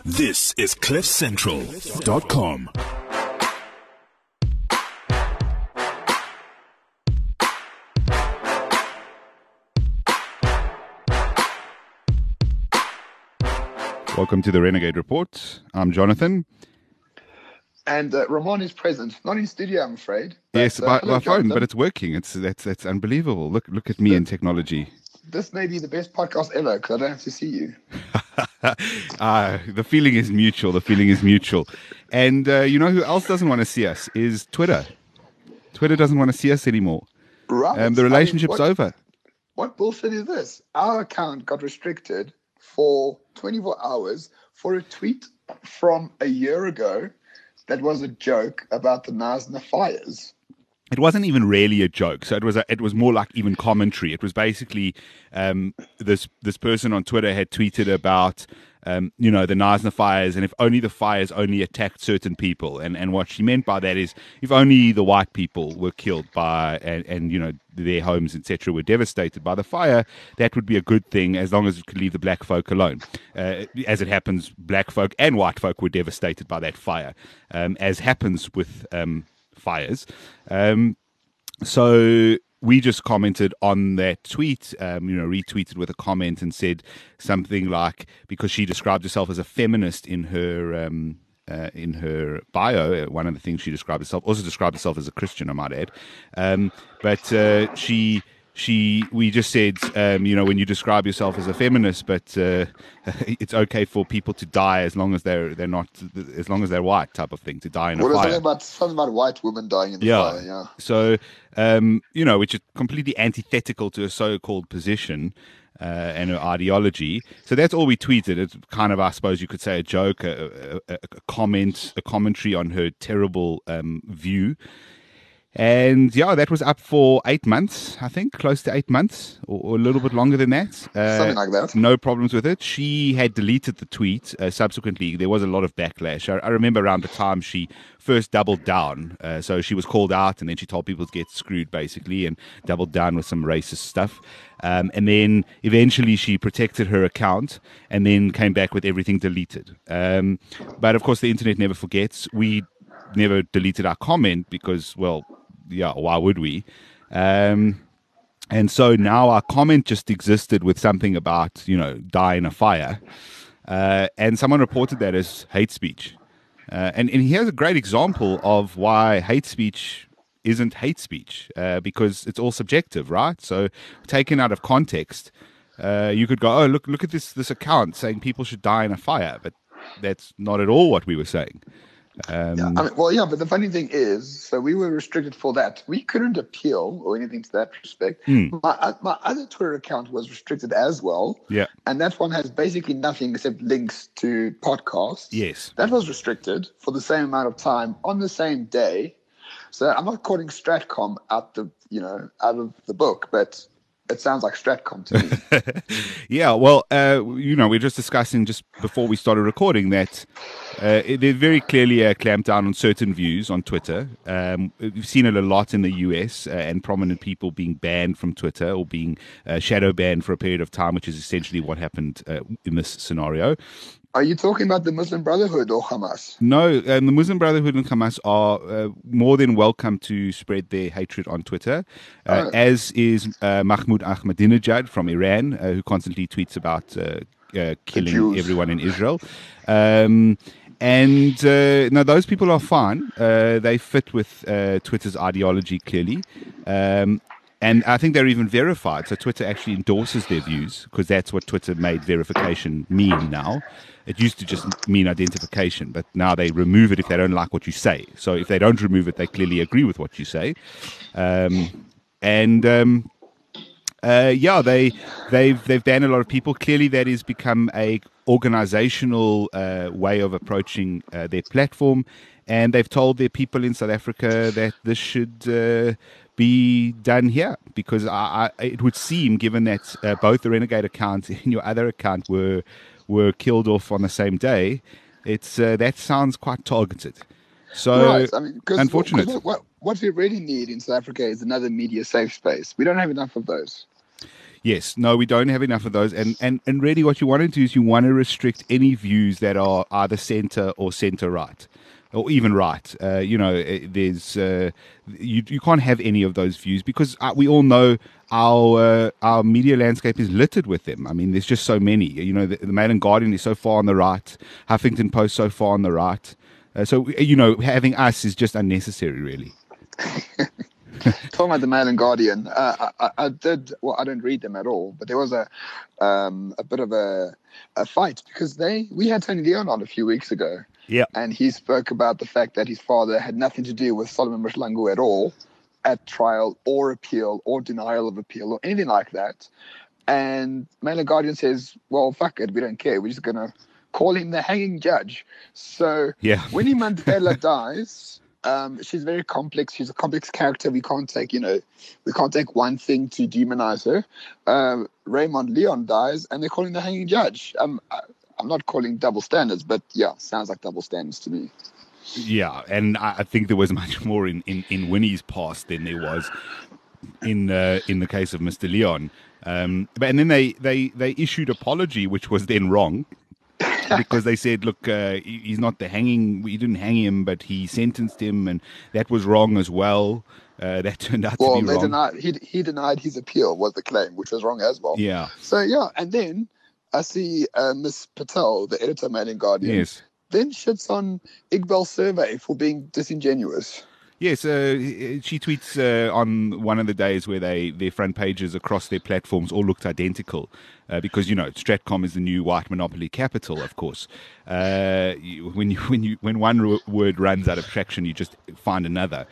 This is CliffCentral.com. Welcome to the Renegade Report. I'm Jonathan. And Ramon is present, not in studio, I'm afraid. Yes, by phone, Jonathan. but it's working. That's unbelievable. Look at me in technology. This may be the best podcast ever because I don't have to see you. The feeling is mutual. The feeling is mutual. And you know who else doesn't want to see us is Twitter. Twitter doesn't want to see us anymore. Right. The relationship's over. What bullshit is this? Our account got restricted for 24 hours for a tweet from a year ago that was a joke about the Knysna fires. It wasn't even really a joke. So it was more like even commentary. It was basically this person on Twitter had tweeted about the Knysna fires, and if only the fires only attacked certain people, and what she meant by that is if only the white people were killed by and their homes, etc., were devastated by the fire, that would be a good thing as long as it could leave the black folk alone. As it happens, black folk and white folk were devastated by that fire, as happens with fires. So we just commented on that tweet, retweeted with a comment and said something like, because she described herself as a feminist in her bio, one of the things she described herself, also described herself as a Christian, I might add. We just said, when you describe yourself as a feminist, but it's okay for people to die as long as they're not, as long as they're white, type of thing, to die in a fire. Something about white women dying in the fire, yeah. So, which is completely antithetical to a so-called position and her ideology. So that's all we tweeted. It's kind of, I suppose you could say, a joke, a commentary on her terrible view. And that was up for 8 months, I think, close to 8 months, or a little bit longer than that. Something like that. No problems with it. She had deleted the tweet. Subsequently, there was a lot of backlash. I remember around the time she first doubled down. So she was called out, and then she told people to get screwed, basically, and doubled down with some racist stuff. And then eventually she protected her account and then came back with everything deleted. But, of course, the internet never forgets. We never deleted our comment because, why would we? And so now our comment just existed with something about, die in a fire. And someone reported that as hate speech. And here's a great example of why hate speech isn't hate speech, because it's all subjective, right? So taken out of context, you could go, oh, look at this account saying people should die in a fire. But that's not at all what we were saying. But the funny thing is, so we were restricted for that. We couldn't appeal or anything to that respect. My other Twitter account was restricted as well. Yeah. And that one has basically nothing except links to podcasts. Yes. That was restricted for the same amount of time on the same day. So I'm not calling Stratcom out of the book, but it sounds like Stratcom to me. Yeah, well, we're just discussing just before we started recording that there's very clearly a clampdown on certain views on Twitter. We've seen it a lot in the US and prominent people being banned from Twitter or being shadow banned for a period of time, which is essentially what happened in this scenario. Are you talking about the Muslim Brotherhood or Hamas? No, the Muslim Brotherhood and Hamas are more than welcome to spread their hatred on Twitter, as is Mahmoud Ahmadinejad from Iran, who constantly tweets about killing everyone in Israel. Those people are fine. They fit with Twitter's ideology, clearly. And I think they're even verified. So Twitter actually endorses their views because that's what Twitter made verification mean now. It used to just mean identification, but now they remove it if they don't like what you say. So if they don't remove it, they clearly agree with what you say. They've banned a lot of people. Clearly, that has become a organizational way of approaching their platform, and they've told their people in South Africa that this should be done here, because it would seem, given that both the Renegade account and your other account were killed off on the same day, that sounds quite targeted. So, right. unfortunate. What we really need in South Africa is another media safe space. We don't have enough of those. Yes, no, we don't have enough of those, and really, what you want to do is you want to restrict any views that are either centre or centre right, or even right. You can't have any of those views because we all know our media landscape is littered with them. I mean, there's just so many. You know, the Mail and Guardian is so far on the right, Huffington Post so far on the right. So having us is just unnecessary, really. Talking about the Mail and Guardian, I did. Well, I don't read them at all, but there was a bit of a fight because we had Tony Leon on a few weeks ago. Yeah, and he spoke about the fact that his father had nothing to do with Solomon Mahlangu at all, at trial or appeal or denial of appeal or anything like that. And Mail and Guardian says, "Well, fuck it, we don't care. We're just gonna call him the hanging judge." So Winnie Mandela dies. She's very complex. She's a complex character. We can't take one thing to demonize her. Raymond Leon dies, and they're calling the hanging judge. I'm not calling double standards, but yeah, sounds like double standards to me. Yeah, and I think there was much more in Winnie's past than there was in the case of Mr. Leon. And then they issued apology, which was then wrong. Because they said, look, he's not we didn't hang him, but he sentenced him, and that was wrong as well. That turned out to be wrong. He denied his appeal, was the claim, which was wrong as well. Yeah. So, yeah, and then I see Miss Patel, the editor of Mail and Guardian, then shits on Iqbal Survey for being disingenuous. Yes, she tweets on one of the days where their front pages across their platforms all looked identical because Stratcom is the new white monopoly capital, of course. When one word runs out of traction, you just find another.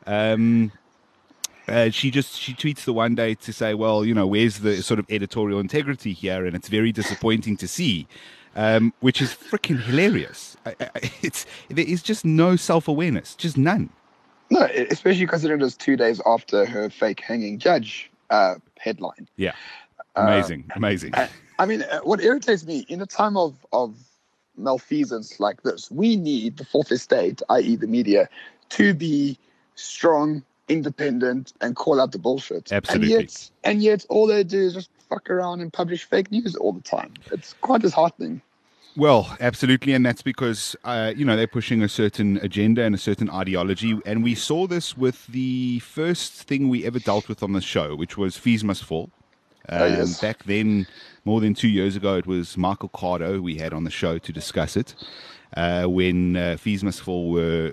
She tweets the one day to say, well, where's the sort of editorial integrity here? And it's very disappointing to see, which is freaking hilarious. There is just no self-awareness, just none. No, especially considering it was 2 days after her fake hanging judge headline. Yeah, amazing. I mean, what irritates me, in a time of malfeasance like this, we need the fourth estate, i.e. the media, to be strong, independent, and call out the bullshit. Absolutely. And yet all they do is just fuck around and publish fake news all the time. It's quite disheartening. Well, absolutely, and that's because they're pushing a certain agenda and a certain ideology, and we saw this with the first thing we ever dealt with on the show, which was Fees Must Fall. Yes. Back then, more than 2 years ago, it was Michael Cardo we had on the show to discuss it. When Fees Must Fall were,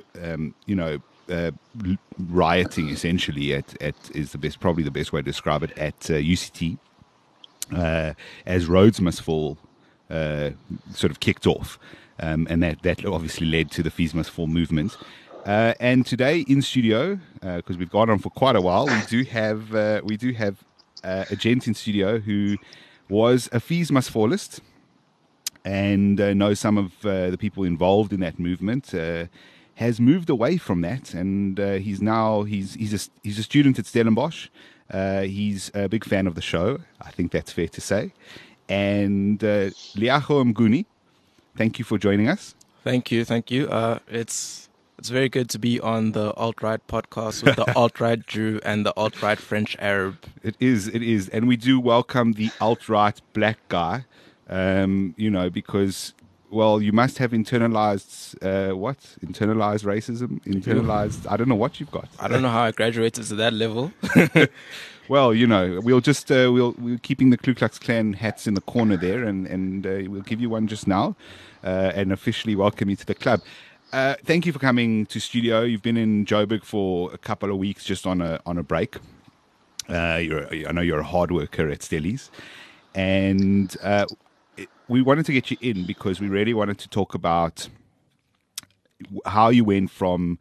rioting essentially at probably the best way to describe it, at UCT, as Roads Must Fall sort of kicked off, and that obviously led to the Fees Must Fall movement. And today in studio, because we've gone on for quite a while, we do have a gent in studio who was a Fees Must Fallist and knows some of the people involved in that movement. Has moved away from that, and he's a student at Stellenbosch. He's a big fan of the show. I think that's fair to say. And Leago Mnguni, thank you for joining us. Thank you. It's very good to be on the alt-right podcast with the alt-right Jew and the alt-right French Arab. It is, and we do welcome the alt-right black guy. Because, well, you must have internalized internalized racism, I don't know what you've got. I don't know how I graduated to that level. Well, we'll just we're keeping the Ku Klux Klan hats in the corner there, and we'll give you one just now, and officially welcome you to the club. Thank you for coming to studio. You've been in Joburg for a couple of weeks, just on a break. I know you're a hard worker at Stellies, and we wanted to get you in because we really wanted to talk about how you went from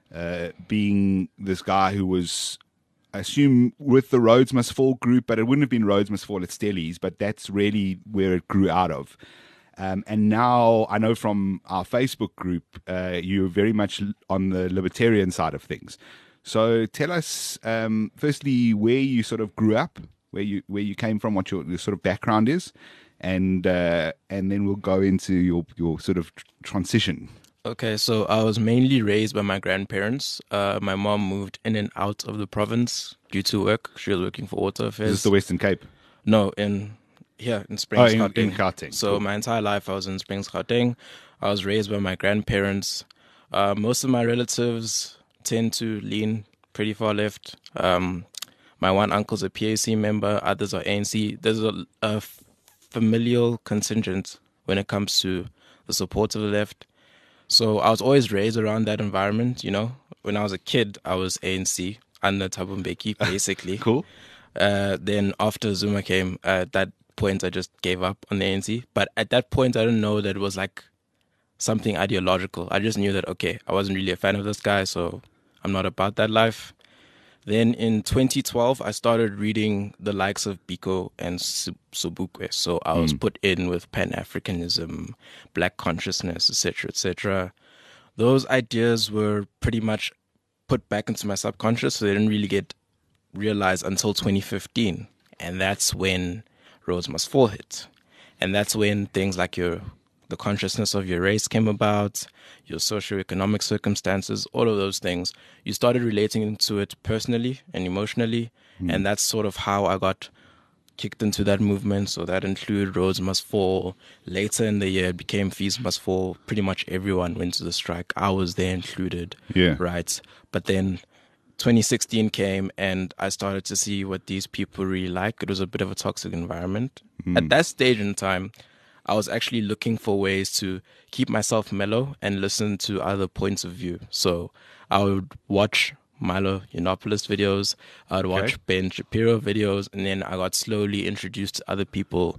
being this guy who was, I assume, with the Roads Must Fall group, but it wouldn't have been Roads Must Fall at Stellies, but that's really where it grew out of. And now I know from our Facebook group, you're very much on the libertarian side of things. So tell us, firstly, where you sort of grew up, where you came from, what your sort of background is, and then we'll go into your sort of transition. Okay, so I was mainly raised by my grandparents. My mom moved in and out of the province due to work. She was working for Water Affairs. Is this the Western Cape? No, in Springs, in Gauteng. Gauteng, So cool. my entire life I was in Springs, Gauteng. I was raised by my grandparents. Most of my relatives tend to lean pretty far left. My one uncle's a PAC member, others are ANC. There's a familial contingent when it comes to the support of the left. So I was always raised around that environment, you know. When I was a kid, I was ANC under Thabo Mbeki, basically. Cool. Then after Zuma came, at that point I just gave up on the ANC. But at that point, I didn't know that it was like something ideological. I just knew that, okay, I wasn't really a fan of this guy, so I'm not about that life. Then in 2012, I started reading the likes of Biko and Sobukwe. So I was put in with Pan-Africanism, Black consciousness, etc., etc. Those ideas were pretty much put back into my subconscious, so they didn't really get realized until 2015. And that's when Rhodes Must Fall hit. And that's when things like the consciousness of your race came about, your socioeconomic circumstances, all of those things. You started relating to it personally and emotionally. And that's sort of how I got kicked into that movement. So that included Rhodes Must Fall. Later in the year, it became Fees Must Fall. Pretty much everyone went to the strike. I was there included. Yeah. Right. But then 2016 came and I started to see what these people really like. It was a bit of a toxic environment. At that stage in time, I was actually looking for ways to keep myself mellow and listen to other points of view. So I would watch Milo Yiannopoulos videos, I would watch Ben Shapiro videos, and then I got slowly introduced to other people,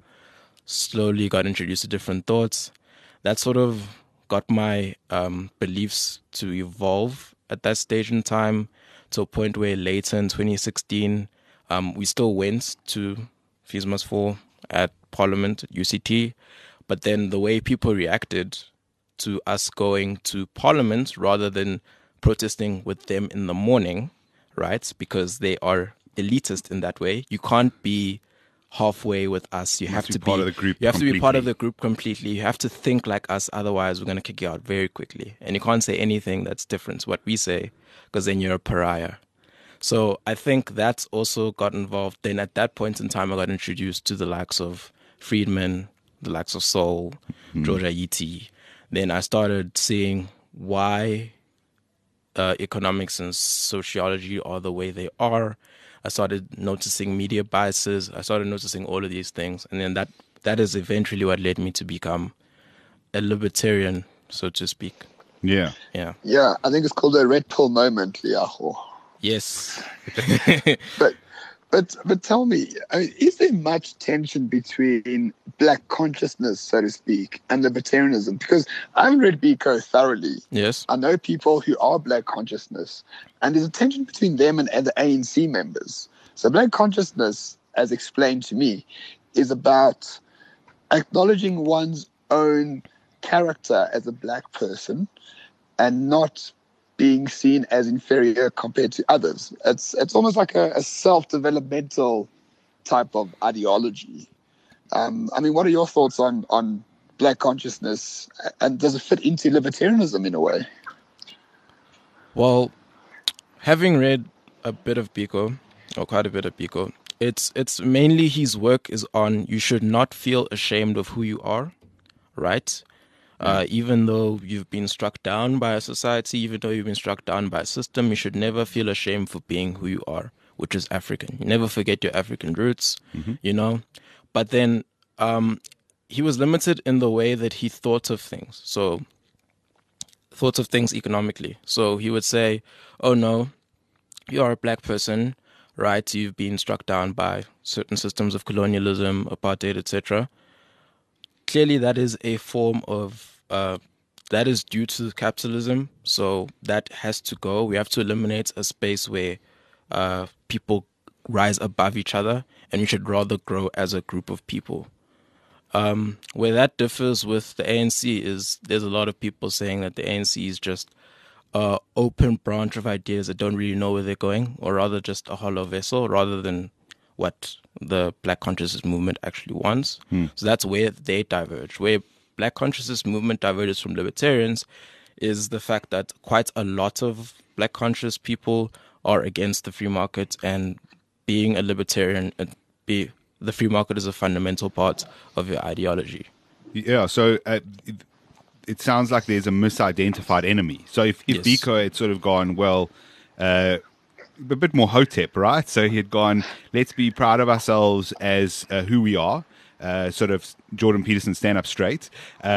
slowly got introduced to different thoughts. That sort of got my beliefs to evolve at that stage in time to a point where later in 2016, we still went to Fees Must Fall at Parliament, at UCT, but then the way people reacted to us going to Parliament rather than protesting with them in the morning, right? Because they are elitist in that way. You can't be halfway with us. You have to be part of the group. You have to be part of the group completely. You have to think like us. Otherwise, we're going to kick you out very quickly. And you can't say anything that's different to what we say, because then you're a pariah. So I think that's also got involved. Then at that point in time, I got introduced to the likes of Friedman, the likes of Soul, George Ayiti. Then I started seeing why economics and sociology are the way they are. I started noticing media biases. I started noticing all of these things. And then that is eventually what led me to become a libertarian, so to speak. Yeah. Yeah. Yeah, I think it's called a red pill moment, Liaho. Yes. But tell me, I mean, is there much tension between Black consciousness, so to speak, and libertarianism? Because I've read Biko thoroughly. Yes. I know people who are Black consciousness, and there's a tension between them and the ANC members. So Black consciousness, as explained to me, is about acknowledging one's own character as a Black person and not being seen as inferior compared to others. It's almost like a self-developmental type of ideology. I mean, what are your thoughts on Black consciousness, and does it fit into libertarianism in a way? Well, having read a bit of Biko, or quite a bit of Biko, it's mainly his work is on you should not feel ashamed of who you are, right? Even though you've been struck down by a society, even though you've been struck down by a system, you should never feel ashamed for being who you are, which is African. You never forget your African roots, you know? But then he was limited in the way that he thought of things. So, thought of things economically. So he would say, oh no, you are a Black person, right? You've been struck down by certain systems of colonialism, apartheid, etc. Clearly, that is a form of, that is due to capitalism. So that has to go. We have to eliminate a space where people rise above each other, and we should rather grow as a group of people. Where that differs with the ANC is there's a lot of people saying that the ANC is just an open branch of ideas that don't really know where they're going, or rather just a hollow vessel, rather than what the Black consciousness movement actually wants. So that's where they diverge. Where Black consciousness movement diverges from libertarians is the fact that quite a lot of Black conscious people are against the free market, and being a libertarian, the free market is a fundamental part of your ideology. Yeah, so it sounds like there's a misidentified enemy. So if Yes. Biko had sort of gone, well, a bit more hotep, right? So he had gone, let's be proud of ourselves as who we are, sort of Jordan Peterson stand up straight,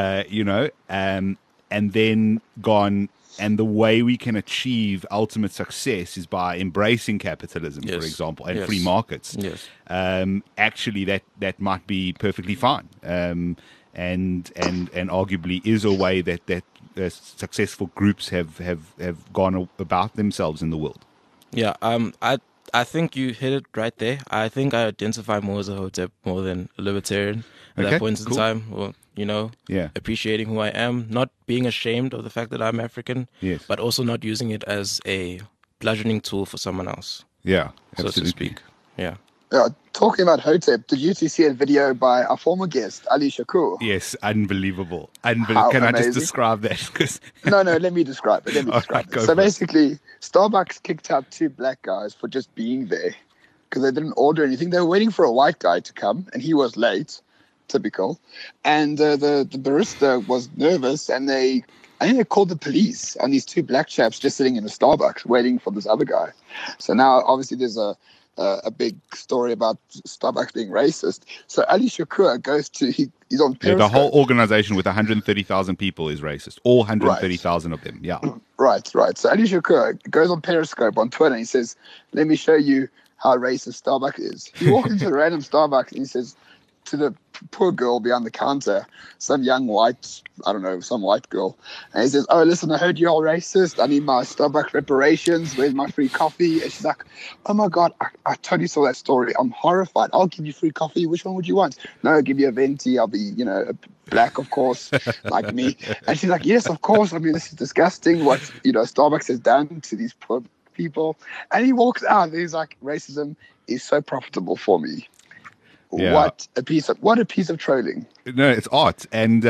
and then gone, and the way we can achieve ultimate success is by embracing capitalism, for Yes. example, and Yes. free markets. Yes. Actually, that might be perfectly fine, and arguably is a way that successful groups have gone about themselves in the world. Yeah, I think you hit it right there. I think I identify more as a hotep more than a libertarian at Okay, that point in cool. time. Well, Yeah. appreciating who I am, not being ashamed of the fact that I'm African, Yes. but also not using it as a bludgeoning tool for someone else, Yeah, so to absolutely. speak. Yeah. Yeah, talking about Hotep, did you two see a video by our former guest, Ali Shakur? Yes, unbelievable. How Can I just amazing. describe that? 'Cause No, let me describe it. All right, go So for it. basically, Starbucks kicked out 2 black guys for just being there because they didn't order anything. They were waiting for a white guy to come, and he was late. Typical. And the barista was nervous, and I think they called the police on these 2 black chaps just sitting in a Starbucks waiting for this other guy. So now, obviously, there's a big story about Starbucks being racist. So Ali Shakur goes to he's on Yeah, Periscope. the whole organization with 130,000 people is racist. All 130,000 of them. Yeah. Right. So Ali Shakur goes on Periscope on Twitter and he says, "Let me show you how racist Starbucks is." He walks into a random Starbucks and he says to the poor girl behind the counter, some young white, I don't know, some white girl, and he says, "Oh, listen, I heard you're all racist. I need my Starbucks reparations. Where's my free coffee?" And she's like, "Oh my God, I totally saw that story. I'm horrified. I'll give you free coffee. Which one would you want?" "No, I'll give you a venti. I'll be, black, of course, like me." And she's like, "Yes, of course. I mean, this is disgusting what, Starbucks has done to these poor people." And he walks out and he's like, "Racism is so profitable for me." Yeah. What a piece of trolling. No, it's art, and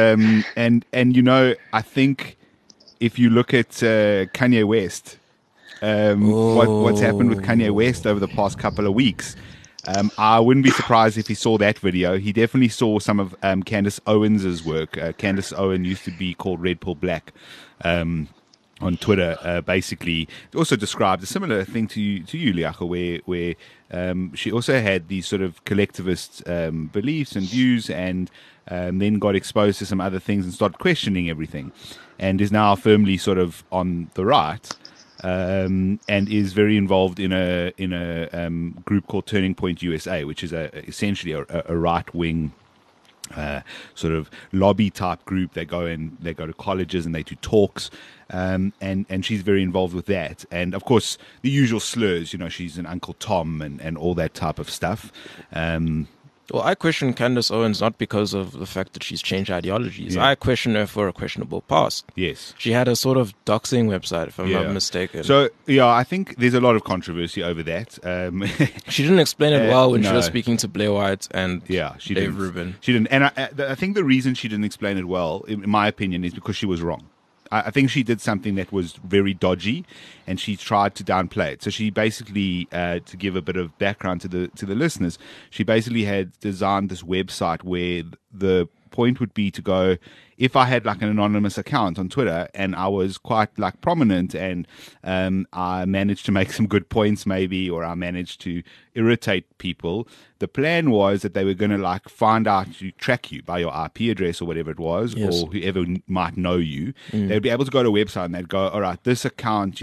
I think if you look at Kanye West, what's happened with Kanye West over the past couple of weeks, I wouldn't be surprised if he saw that video. He definitely saw some of Candace Owens' work. Candace Owen used to be called Red Pill Black. On Twitter, basically, also described a similar thing to you, Liaka, where she also had these sort of collectivist beliefs and views, and then got exposed to some other things and started questioning everything, and is now firmly sort of on the right, and is very involved in a group called Turning Point USA, which is essentially a right wing. Sort of lobby type group. They go to colleges and they do talks, and she's very involved with that. And of course, the usual slurs. She's an Uncle Tom and all that type of stuff. Well, I question Candace Owens not because of the fact that she's changed ideologies. Yeah. I question her for a questionable past. Yes. She had a sort of doxing website, if I'm not mistaken. So I think there's a lot of controversy over that. She didn't explain it well when she no. was speaking to Blair White and She Dave didn't. Rubin. She didn't, and I think the reason she didn't explain it well, in my opinion, is because she was wrong. I think she did something that was very dodgy, and she tried to downplay it. So she basically, to give a bit of background to the listeners, she basically had designed this website where the point would be to go, if I had like an anonymous account on Twitter and I was quite like prominent and I managed to make some good points maybe, or I managed to irritate people, the plan was that they were going to like find out, to track you by your IP address or whatever it was, Yes. or whoever might know you. They'd be able to go to a website and they'd go, all right, this account,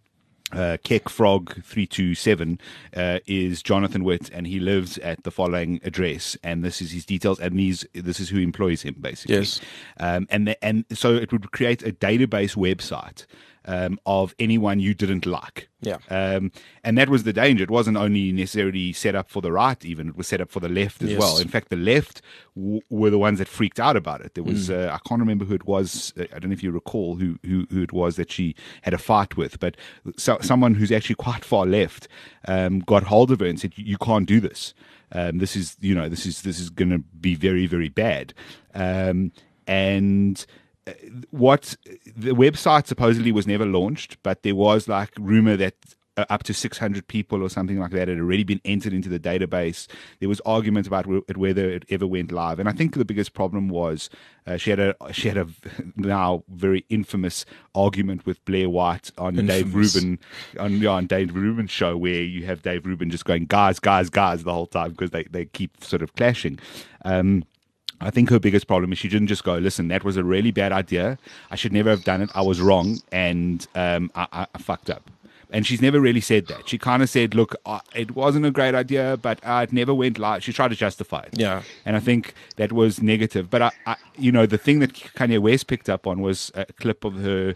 Kekfrog327 is Jonathan Witt, and he lives at the following address, and this is his details, and this is who employs him, basically. Yes. And so it would create a database website of anyone you didn't like. Yeah. And that was the danger. It wasn't only necessarily set up for the right, even. It was set up for the left as Yes. well. In fact, the left were the ones that freaked out about it. There was, I can't remember who it was. I don't know if you recall who it was that she had a fight with, but someone who's actually quite far left got hold of her and said, "You can't do this. This is going to be very, very bad." And what the website supposedly was never launched, but there was like rumor that up to 600 people or something like that had already been entered into the database. There was argument about whether it ever went live, and I think the biggest problem was she had a now very infamous argument with Blair White on Dave Rubin on Dave Rubin's show, where you have Dave Rubin just going guys the whole time because they keep sort of clashing. I think her biggest problem is she didn't just go, listen, that was a really bad idea. I should never have done it. I was wrong, and I fucked up. And she's never really said that. She kind of said, look, it wasn't a great idea, but it never went live. She tried to justify it. Yeah. And I think that was negative. But, the thing that Kanye West picked up on was a clip of her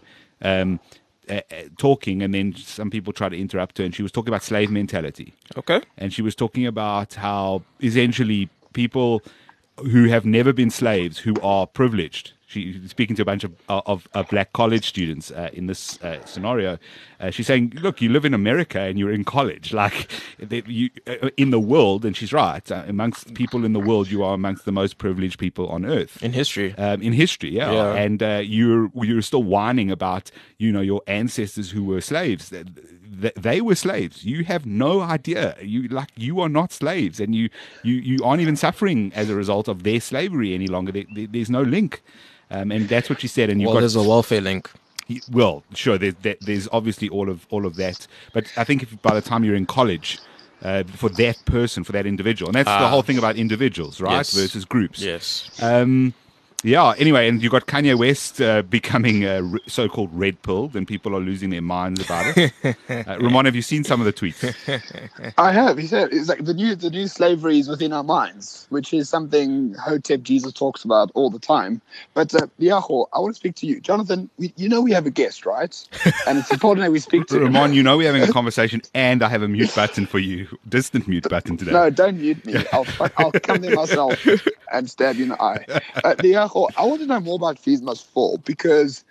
talking, and then some people tried to interrupt her, and she was talking about slave mentality. Okay. And she was talking about how essentially people who have never been slaves, who are privileged. She's speaking to a bunch of black college students in this scenario. She's saying, look, you live in America and you're in college. Like, in the world, and she's right, amongst people in the world, you are amongst the most privileged people on earth. In history. Yeah. And you're still whining about, your ancestors who were slaves. They were slaves. You have no idea. You are not slaves, and you aren't even suffering as a result of their slavery any longer. There's no link. And that's what she said. And there's a welfare link. Well, sure. There's obviously all of that. But I think if by the time you're in college, for that person, for that individual, and that's the whole thing about individuals, right, yes. versus groups. Yes. Yeah. Anyway, and you got Kanye West becoming so-called red-pilled, and people are losing their minds about it. Ramon, have you seen some of the tweets? I have. He said it's like the new slavery is within our minds, which is something Hotep Jesus talks about all the time. But Liaho, I want to speak to you, Jonathan. We have a guest, right? And it's important that we speak to him. Ramon, we're having a conversation, and I have a mute button for you, distant mute button today. No, don't mute me. I'll come there myself and stab you in the eye. Liaho, I want to know more about Fees Must Fall, because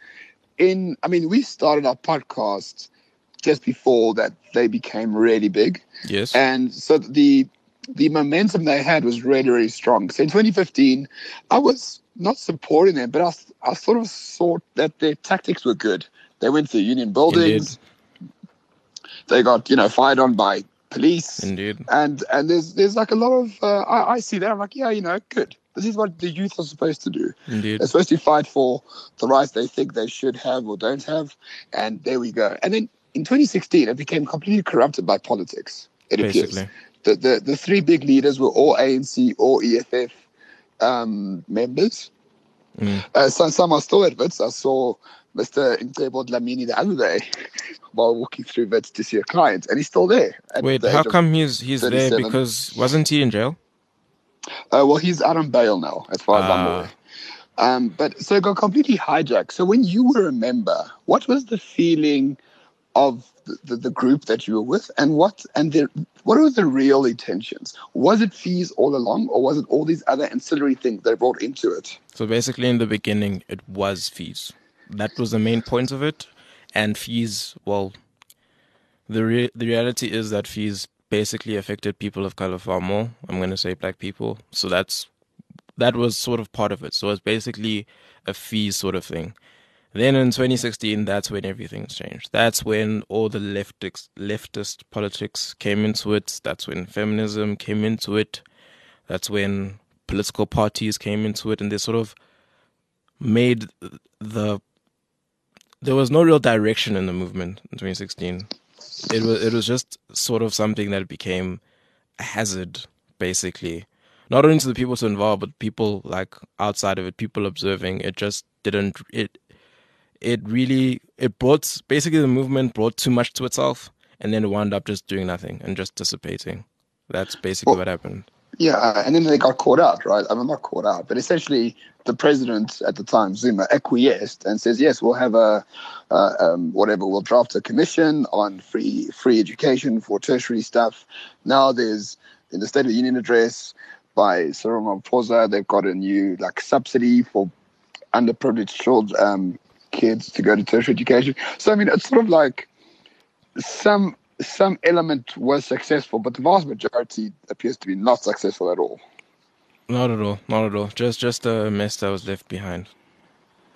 we started our podcast just before that they became really big. Yes. And so the momentum they had was really, really strong. So in 2015, I was not supporting them, but I sort of thought that their tactics were good. They went to union buildings. Indeed. They got, fired on by police. Indeed. And there's like a lot of, I see that. I'm like, yeah, good. This is what the youth are supposed to do. Indeed. They're supposed to fight for the rights they think they should have or don't have. And there we go. And then in 2016, it became completely corrupted by politics, it appears. The three big leaders were all ANC or EFF members. Some are still at Wits. I saw Mr. Ntebo Dlamini the other day while walking through Wits to see a client, and he's still there. Wait, how come he's there? Because wasn't he in jail? Well, he's out on bail now, as far as I'm aware. But so it got completely hijacked. So when you were a member, what was the feeling of the group that you were with, and what were the real intentions? Was it fees all along, or was it all these other ancillary things they brought into it? So basically, in the beginning, it was fees. That was the main point of it, and fees. Well, the reality is that fees basically affected people of color far more. I'm going to say black people. So that was sort of part of it. So it's basically a fee sort of thing. Then in 2016, that's when everything's changed. That's when all the leftist politics came into it. That's when feminism came into it. That's when political parties came into it, and they sort of made there was no real direction in the movement in 2016. It was just sort of something that became a hazard, basically. Not only to the people involved, but people like outside of it, people observing. It just didn't. It brought basically the movement brought too much to itself, and then it wound up just doing nothing and just dissipating. That's basically what happened. Yeah, and then they got caught out, right? I mean, not caught out, but essentially the president at the time, Zuma, acquiesced and says, yes, we'll have we'll draft a commission on free education for tertiary stuff. Now there's, in the State of the Union address by Cyril Ramaphosa, they've got a new subsidy for underprivileged kids to go to tertiary education. So, I mean, it's sort of like some element was successful, but the vast majority appears to be not successful at all. Not at all. Just a mess that was left behind.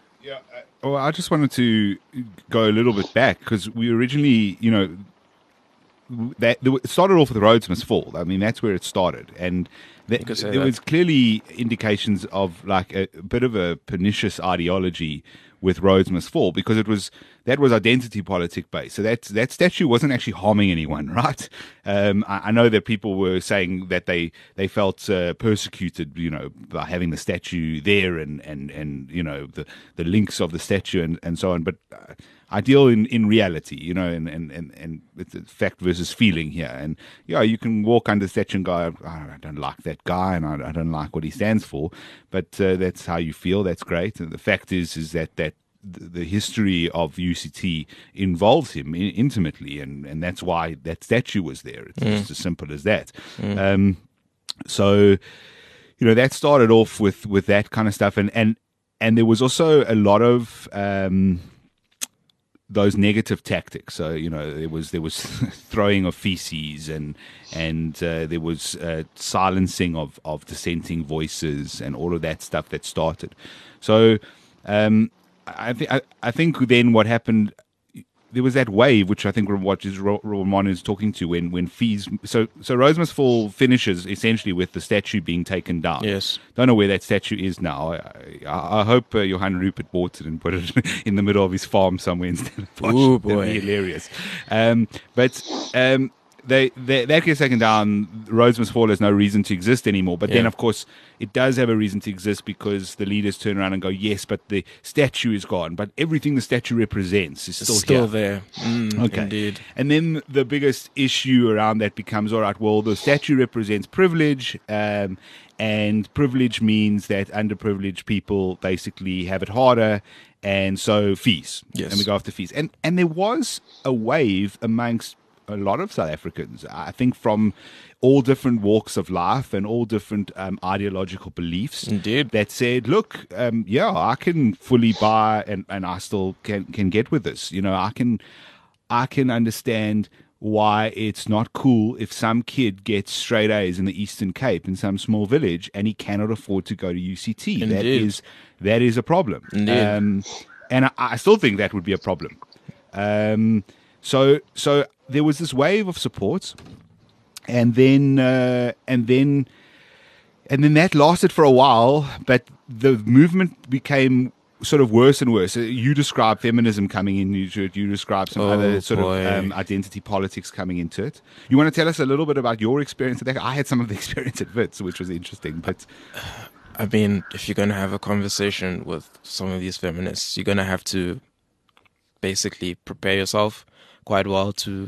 Yeah. I just wanted to go a little bit back, because we originally, it started off with Rhodes Must Fall. I mean, that's where it started, and there was clearly indications of like a bit of a pernicious ideology with Rhodes Must Fall, because that was identity politic based. So that statue wasn't actually harming anyone, right? I know that people were saying that they felt persecuted, by having the statue there and the links of the statue and so on. But I deal in reality, and it's fact versus feeling here. And you can walk under the statue and go, I don't like that guy, and I don't like what he stands for. But that's how you feel. That's great. And the fact is that the history of UCT involves him intimately, and that's why that statue was there. It's just as simple as that. So, that started off with that kind of stuff, and there was also a lot of those negative tactics. So there was throwing of feces and there was silencing of dissenting voices and all of that stuff that started. So I think then what happened, there was that wave, which I think what Ramon is talking to, when fees. So Rhodes Must Fall finishes essentially with the statue being taken down. Yes. Don't know where that statue is now. I hope Johan Rupert bought it and put it in the middle of his farm somewhere instead of Bosch. Ooh, boy. That'd be hilarious. That gets taken down. Rhodes Must Fall has no reason to exist anymore. But then, of course, it does have a reason to exist, because the leaders turn around and go, yes, but the statue is gone. But everything the statue represents is still there. Okay. Indeed. And then the biggest issue around that becomes, all right, well, the statue represents privilege, and privilege means that underprivileged people basically have it harder. And so fees. Yes. And we go after fees. And there was a wave amongst a lot of South Africans, I think, from all different walks of life and all different ideological beliefs. Indeed. That said, look, I can fully buy and I still can get with this. I can understand why it's not cool if some kid gets straight A's in the Eastern Cape in some small village and he cannot afford to go to UCT. Indeed. That is a problem. Indeed. And I still think that would be a problem. So there was this wave of support, and then that lasted for a while, but the movement became sort of worse and worse. You described feminism coming into it. You described some other sort of identity politics coming into it. You want to tell us a little bit about your experience with that? I had some of the experience at WITS, which was interesting, but I mean, if you're going to have a conversation with some of these feminists, you're going to have to basically prepare yourself quite well to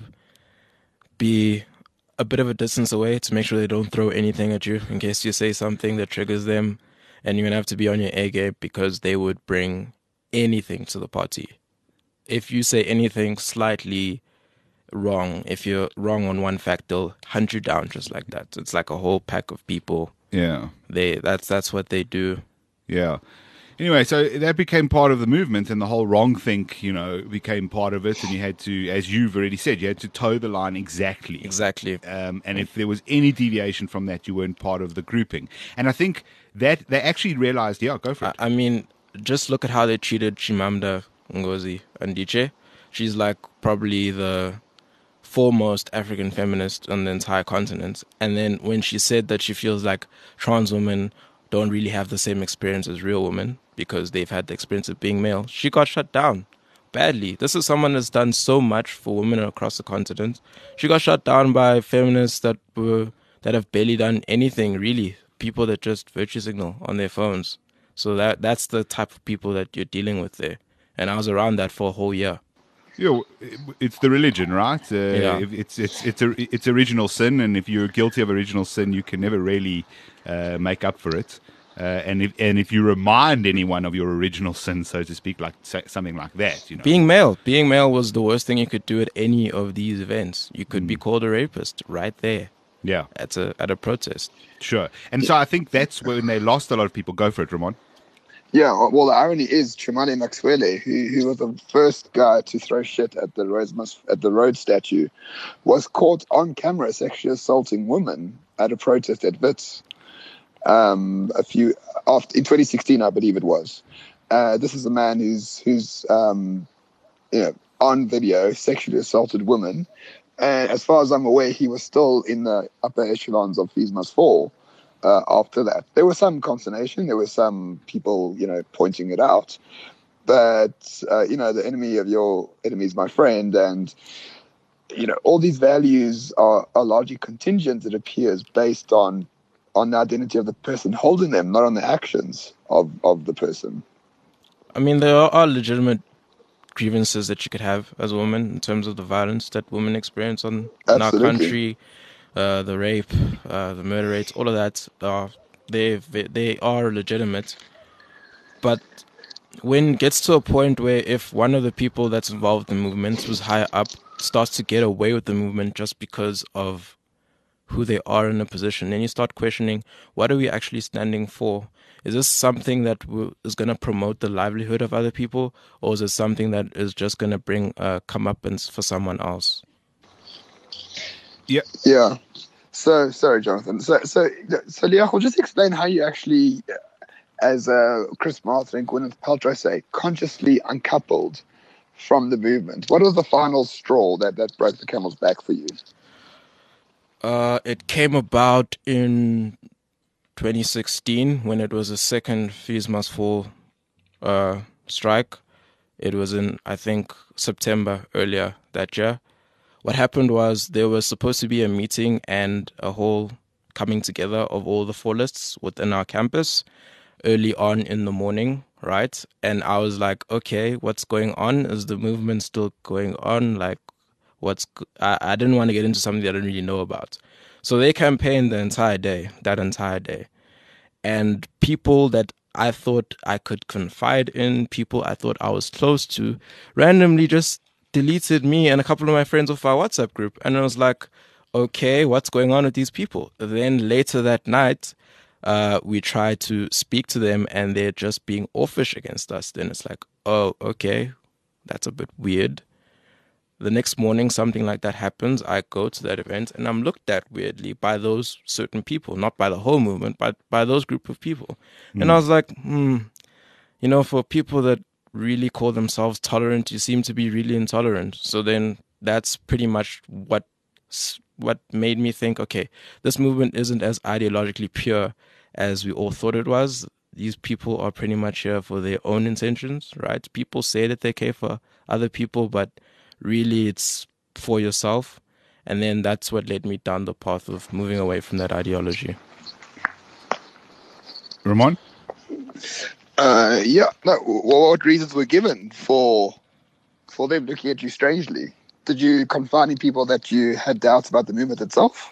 be a bit of a distance away, to make sure they don't throw anything at you in case you say something that triggers them. And you're going to have to be on your A game, because they would bring anything to the party. If you say anything slightly wrong, if you're wrong on one fact, they'll hunt you down just like that. It's like a whole pack of people. Yeah. That's what they do. Yeah. Anyway, so that became part of the movement, and the whole wrong think, became part of it. And you had to, as you've already said, you had to toe the line exactly. Exactly. And if there was any deviation from that, you weren't part of the grouping. And I think that they actually realized, go for it. I mean, just look at how they treated Chimamanda Ngozi Adichie. She's like probably the foremost African feminist on the entire continent. And then when she said that she feels like trans women don't really have the same experience as real women because they've had the experience of being male, she got shut down badly. This is someone that's done so much for women across the continent. She got shut down by feminists that have barely done anything, really. People that just virtue signal on their phones. So that's the type of people that you're dealing with there. And I was around that for a whole year. It's the religion, right? Yeah. It's original sin, and if you're guilty of original sin, you can never really make up for it. And if you remind anyone of your original sin, so to speak, like something like that, being male was the worst thing you could do at any of these events. You could be called a rapist right there. Yeah, at a protest. Sure. And so I think that's when they lost a lot of people. Go for it, Ramon. Yeah, well, the irony is Chumani Maxwele, who was the first guy to throw shit at the Rhodes statue, was caught on camera sexually assaulting women at a protest at WITS. In 2016, I believe it was. This is a man who's on video sexually assaulted women, And as far as I'm aware, he was still in the upper echelons of Fees Must Fall after that. There was some consternation. There were some people, pointing it out. But, the enemy of your enemy is my friend. And, all these values are largely contingent, it appears, based on the identity of the person holding them, not on the actions of the person. I mean, there are legitimate grievances that you could have as a woman in terms of the violence that women experience in our country, the rape, the murder rates, all of that. They are legitimate. But when it gets to a point where if one of the people that's involved in the movement who's higher up starts to get away with the movement just because of who they are in a position, then you start questioning, what are we actually standing for? Is this something that is going to promote the livelihood of other people, or is it something that is just going to bring comeuppance for someone else? Yeah. So, sorry, Jonathan. So, Liach, just explain how you actually, as Chris Martin and Gwyneth Paltrow say, consciously uncoupled from the movement. What was the final straw that broke the camel's back for you? It came about in 2016 when it was a second Fees Must Fall strike. It was in, I think, September earlier that year. What happened was there was supposed to be a meeting and a whole coming together of all the fallists within our campus early on in the morning, right? And I was like, okay, what's going on? Is the movement still going on? Like, I didn't want to get into something that I didn't really know about. So they campaigned that entire day. And people that I thought I could confide in, people I thought I was close to, randomly just deleted me and a couple of my friends off our WhatsApp group. And I was like, okay, what's going on with these people? Then later that night, we tried to speak to them and they're just being offish against us. Then it's like, oh, okay, that's a bit weird. The next morning, something like that happens. I go to that event and I'm looked at weirdly by those certain people, not by the whole movement, but by those group of people. And I was like, for people that really call themselves tolerant, you seem to be really intolerant. So then that's pretty much what made me think, okay, this movement isn't as ideologically pure as we all thought it was. These people are pretty much here for their own intentions, right? People say that they care for other people, but really it's for yourself. And then that's what led me down the path of moving away from that ideology. Ramon? What reasons were given for them looking at you strangely? Did you confide in people that you had doubts about the movement itself?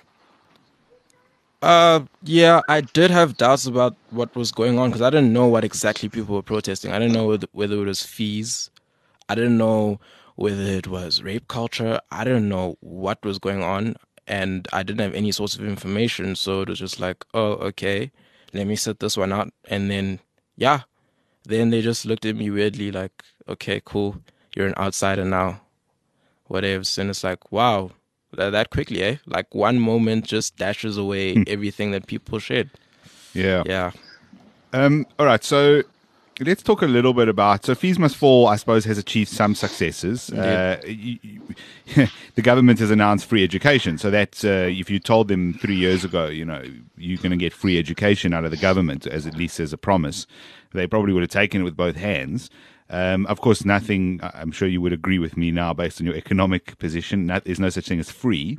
Yeah, I did have doubts about what was going on because I didn't know what exactly people were protesting. I didn't know whether it was fees. I didn't know whether it was rape culture. I didn't know what was going on, and I didn't have any source of information. So it was just like, oh, okay, let me set this one out. And then, then they just looked at me weirdly like, okay, cool, you're an outsider now. Whatever. And it's like, wow, that quickly, eh? Like one moment just dashes away everything that people shared. Yeah. All right, so let's talk a little bit about, so Fees Must Fall, I suppose, has achieved some successes. The government has announced free education. So that if you told them 3 years ago, you're going to get free education out of the government, at least as a promise, they probably would have taken it with both hands. Of course, nothing, I'm sure you would agree with me now, based on your economic position, there's no such thing as free.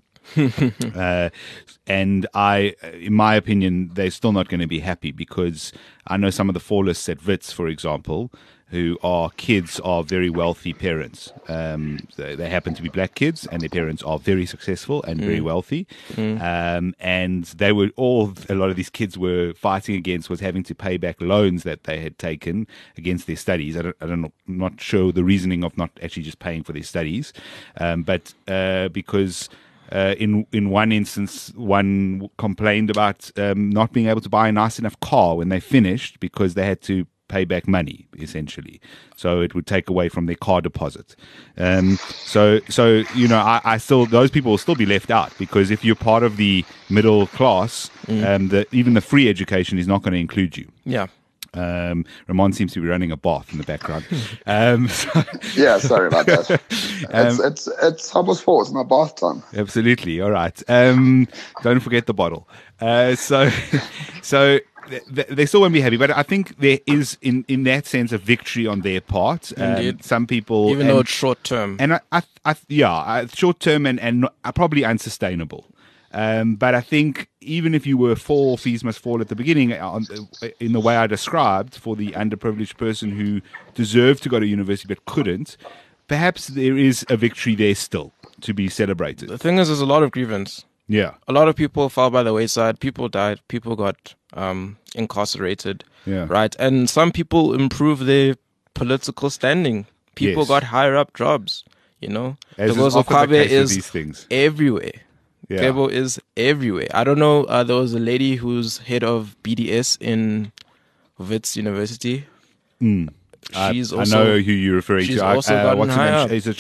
And in my opinion, they're still not going to be happy, because I know some of the fallists at Wits, for example, who are kids of very wealthy parents. They happen to be black kids, and their parents are very successful and very wealthy. And they were a lot of these kids were fighting against was having to pay back loans that they had taken against their studies. I'm not sure the reasoning of not actually just paying for their studies, but because in one instance, one complained about not being able to buy a nice enough car when they finished because they had to pay back money, essentially. So it would take away from their car deposit. So I still, those people will still be left out, because if you're part of the middle class, even the free education is not going to include you. Yeah. Ramon seems to be running a bath in the background. Yeah, sorry about that. It's Hubbles 4. It's my bath time. Absolutely. All right. Don't forget the bottle. So they still won't be happy, but I think there is, in that sense, a victory on their part. Indeed. Some people, Even though it's short term. and short term and probably unsustainable. But I think even if you were for fees must fall at the beginning, in the way I described, for the underprivileged person who deserved to go to university but couldn't, perhaps there is a victory there still to be celebrated. The thing is, there's a lot of grievance. Yeah. A lot of people fell by the wayside. People died. People got incarcerated. Yeah. Right. And some people improved their political standing. People Yes. got higher up jobs. You know, As is because often the Okabe case with is these things. everywhere. Yeah. Kebo is everywhere. I don't know. There was a lady who's head of BDS in Wits University. She's I also. know who you're referring she's to. also gotten what's her high name? up. Is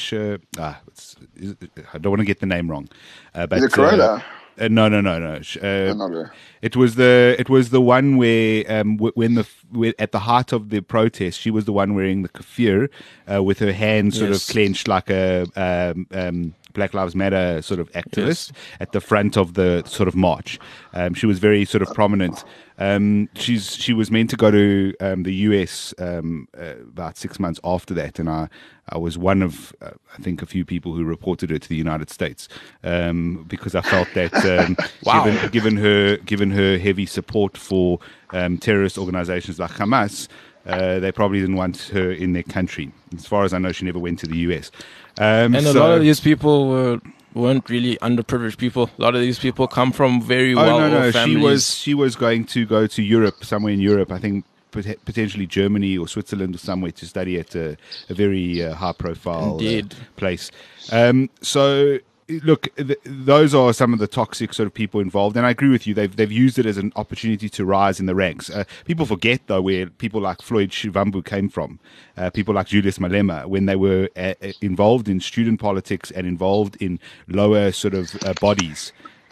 I don't want to get the name wrong. But Is it Corona? No. Another. It was the one where when at the heart of the protest, she was the one wearing the kafir with her hands sort of Yes. clenched like a Black Lives Matter sort of activist at the front of the sort of march. She was very sort of prominent. She was meant to go to the US about 6 months after that, and I was one of I think a few people who reported her to the United States because I felt that Wow. given her heavy support for terrorist organizations like Hamas, they probably didn't want her in their country. As far as I know, she never went to the US. And a lot of these people weren't really underprivileged people. A lot of these people come from very well-off families. She was going to go to Europe, somewhere in Europe. I think potentially Germany or Switzerland or somewhere to study at a very high-profile Indeed. place. So. Look, those are some of the toxic sort of people involved, and I agree with you. They've used it as an opportunity to rise in the ranks. People forget, though, where people like Floyd Shivambu came from. People like Julius Malema, when they were involved in student politics and involved in lower sort of bodies,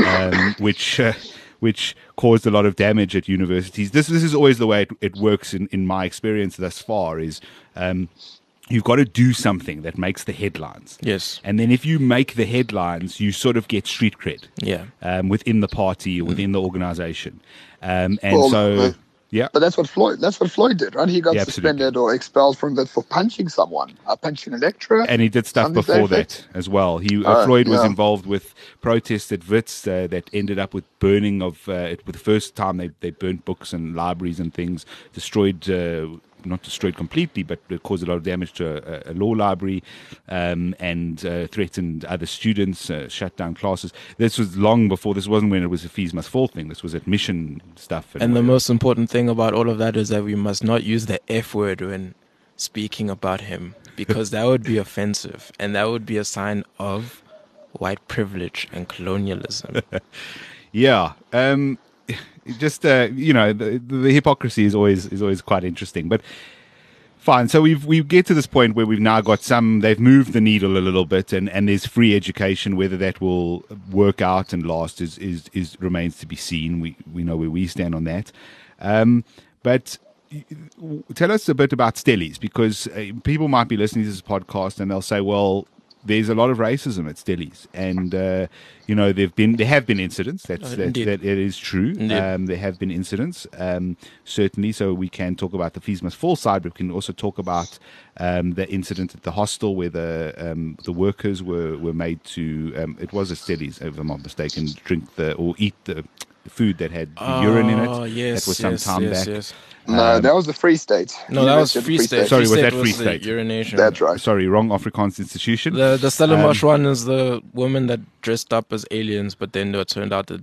which caused a lot of damage at universities. This is always the way it works in my experience thus far. Is you've got to do something that makes the headlines. Yes. And then if you make the headlines, you sort of get street cred Yeah. within the party, within the organization. And Well, so, yeah. But that's what Floyd did, right? He got Yeah, absolutely. suspended or expelled from that for punching someone, punching a lecturer. And he did stuff Something to before that effect. that as well. Floyd was yeah. involved with protests at Wits that ended up with burning of it. For the first time, they burnt books and libraries and things, destroyed. Not destroyed completely, but it caused a lot of damage to a law library and threatened other students, shut down classes. This was long before. This wasn't when it was a fees must fall thing. This was admission stuff. And the whatever. most important thing about all of that is that we must not use the F word when speaking about him, because that would be offensive, and that would be a sign of white privilege and colonialism. Yeah. Just the hypocrisy is always quite interesting, but fine. So we get to this point where we've now got they've moved the needle a little bit, and there's free education. Whether that will work out and last is remains to be seen. We know where we stand on that, but tell us a bit about Stellies, because people might be listening to this podcast and they'll say, well, there's a lot of racism at Stellies, and there have been incidents. That it is true. There have been incidents, certainly. So we can talk about the fees must fall side, but we can also talk about the incident at the hostel where the workers were made to. It was a Stellies, if I'm not mistaken, eat the food that had urine in it. Yes, that was some time back. Yes. No, that was the Free State. No, that was Free State. Sorry, was Free that State Free the State? Urination. That's right. Sorry, wrong Afrikaans institution. The Stellenbosch one is the women that dressed up as aliens, but then it turned out that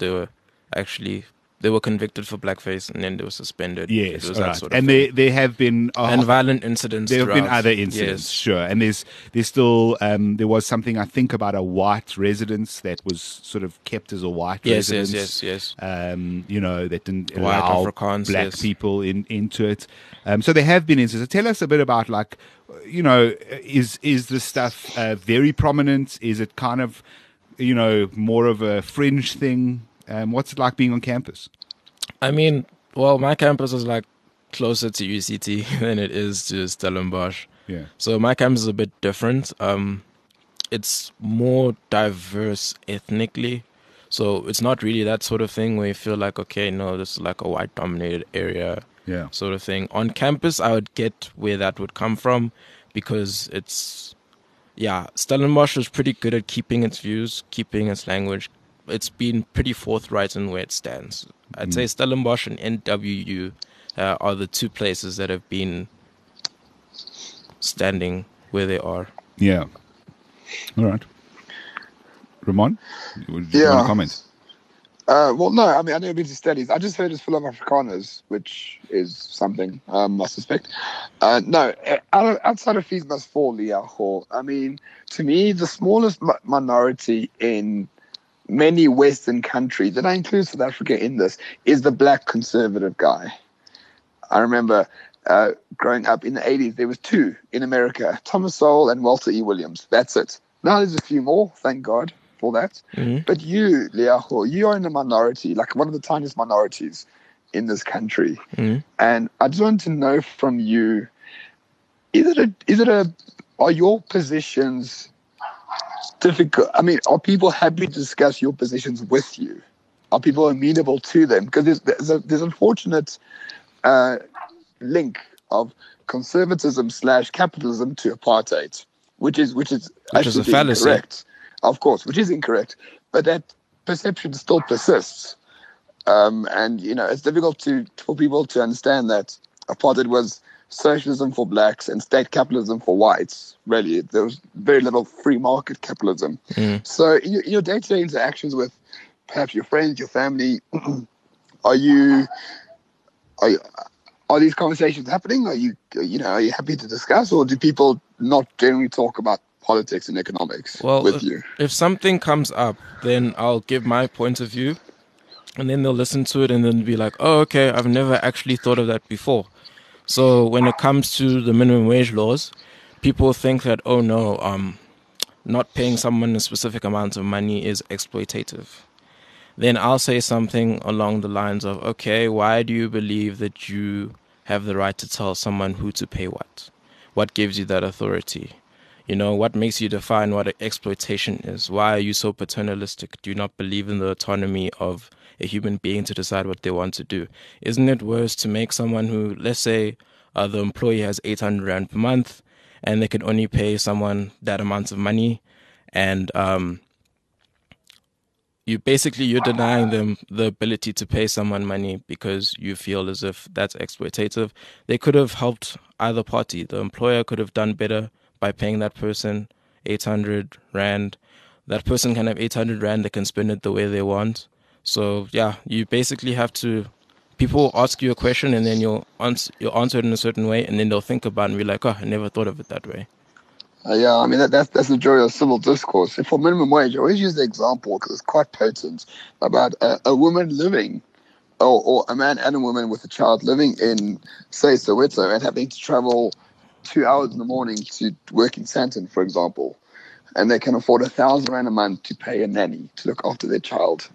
they were convicted for blackface, and then they were suspended. Yes, it was all that right. sort of And thing. there have been And violent incidents. there have been throughout. other incidents, Yes. sure. And there's still there was something, I think, about a white residence that was sort of kept as a white Yes, residence. yes. That didn't White allow Afrikaans, black yes. people into it. So there have been incidents. Tell us a bit about, like, is this stuff very prominent? Is it kind of, more of a fringe thing? What's it like being on campus? I mean, well, my campus is like closer to UCT than it is to Stellenbosch. Yeah. So my campus is a bit different. It's more diverse ethnically. So it's not really that sort of thing where you feel like, okay, no, this is like a white dominated area Yeah. sort of thing. On campus, I would get where that would come from because Stellenbosch is pretty good at keeping its views, keeping its language. It's been pretty forthright in where it stands. I'd say Stellenbosch and NWU are the two places that have been standing where they are. Yeah. All right. Ramon, do you want to comment? Well, no, I mean, I've never been to studies. I just heard it's full of Afrikaners, which is something, I suspect. No, outside of Fees Must Fall, Hall, I mean, to me, the smallest minority in many Western countries, and I include South Africa in this, is the black conservative guy. I remember growing up in the 80s, there was two in America, Thomas Sowell and Walter E. Williams. That's it. Now there's a few more, thank God for that. Mm-hmm. But you, Liaho, you are in a minority, like one of the tiniest minorities in this country. Mm-hmm. And I just want to know from you, are your positions difficult? I mean, are people happy to discuss your positions with you? Are people amenable to them? Because there's unfortunate link of conservatism / capitalism to apartheid, which is a fallacy. Incorrect, of course, which is incorrect, but that perception still persists, and it's difficult for people to understand that apartheid was socialism for blacks and state capitalism for whites. Really, there was very little free market capitalism. So in your day-to-day interactions with perhaps your friends, your family, are these conversations happening? Are you happy to discuss, or do people not generally talk about politics and economics with you? If something comes up, then I'll give my point of view, and then they'll listen to it and then be like, oh, okay, I've never actually thought of that before. So when it comes to the minimum wage laws, people think that, oh no, not paying someone a specific amount of money is exploitative. Then I'll say something along the lines of, okay, why do you believe that you have the right to tell someone who to pay what? What gives you that authority? What makes you define what exploitation is? Why are you so paternalistic? Do you not believe in the autonomy of a human being to decide what they want to do? Isn't it worse to make someone who, let's say, the employee has 800 Rand per month and they can only pay someone that amount of money, and you're denying them the ability to pay someone money because you feel as if that's exploitative. They could have helped either party. The employer could have done better by paying that person 800 Rand. That person can have 800 Rand, they can spend it the way they want. So yeah, you basically have to, people ask you a question and then you'll answer it in a certain way, and then they'll think about it and be like, oh, I never thought of it that way. Yeah, I mean, that's the joy of civil discourse. For minimum wage, I always use the example because it's quite potent about a woman living, or a man and a woman with a child living in, say, Soweto and having to travel 2 hours in the morning to work in Sandton, for example, and they can afford 1,000 Rand a month to pay a nanny to look after their child.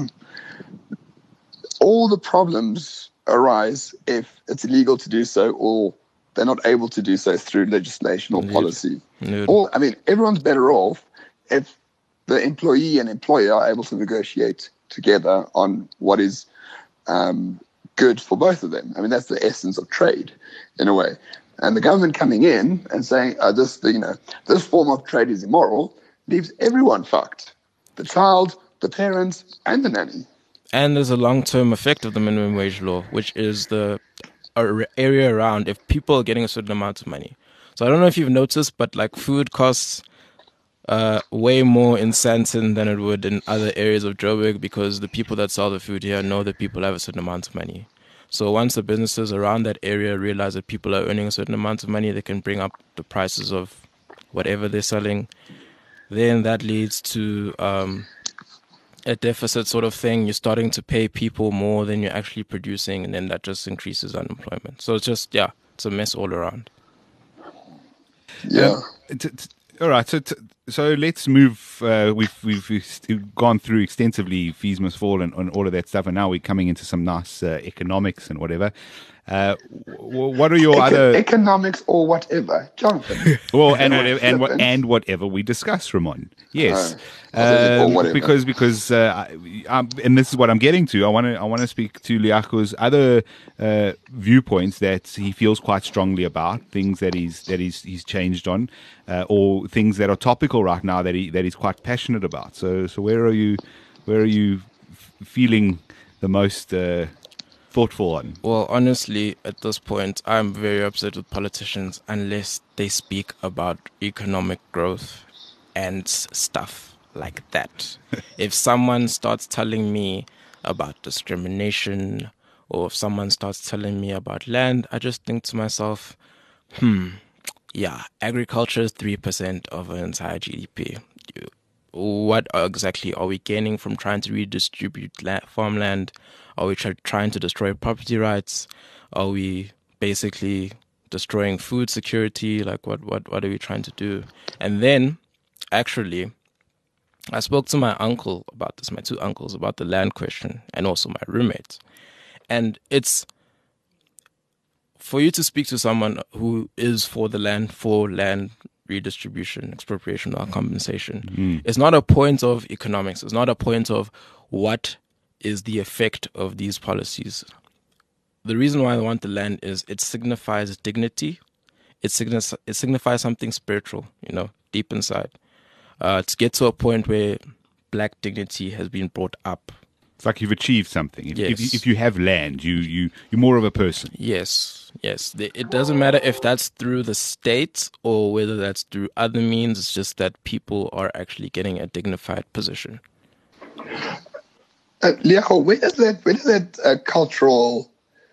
All the problems arise if it's illegal to do so, or they're not able to do so through legislation or policy. Or, I mean, everyone's better off if the employee and employer are able to negotiate together on what is good for both of them. I mean, that's the essence of trade, in a way. And the government coming in and saying, this form of trade is immoral, leaves everyone fucked. The child, the parents, and the nanny. And there's a long-term effect of the minimum wage law, which is the area around if people are getting a certain amount of money. So I don't know if you've noticed, but like food costs way more in Sandton than it would in other areas of Joburg, because the people that sell the food here know that people have a certain amount of money. So once the businesses around that area realize that people are earning a certain amount of money, they can bring up the prices of whatever they're selling. Then that leads to a deficit sort of thing. You're starting to pay people more than you're actually producing, and then that just increases unemployment. So it's just, it's a mess all around. Yeah. All right. So let's move. We've gone through extensively Fees Must Fall and all of that stuff, and now we're coming into some nice economics and whatever. What are your other economics or whatever, Jonathan? well, and whatever we discuss, Ramon. Yes, or whatever. because and this is what I'm getting to. I want to speak to Liako's other viewpoints that he feels quite strongly about, things that he's changed on, or things that are topical right now that he's quite passionate about. So where are you feeling the most thoughtful on? Well, honestly, at this point, I'm very upset with politicians unless they speak about economic growth and stuff like that. If someone starts telling me about discrimination, or if someone starts telling me about land, I just think to myself, yeah, agriculture is 3% of our entire GDP. What exactly are we gaining from trying to redistribute farmland? Are we trying to destroy property rights? Are we basically destroying food security? Like, what are we trying to do? And then, actually, I spoke to my uncle about this, my two uncles, about the land question, and also my roommates. And it's for you to speak to someone who is for land redistribution, expropriation, or compensation. It's not a point of economics. It's not a point of what is the effect of these policies. The reason why I want the land is it signifies dignity. It signifies something spiritual, deep inside. To get to a point where black dignity has been brought up. It's like you've achieved something. Yes. If you have land, you're more of a person. Yes. It doesn't matter if that's through the state or whether that's through other means. It's just that people are actually getting a dignified position. Leo, where does that cultural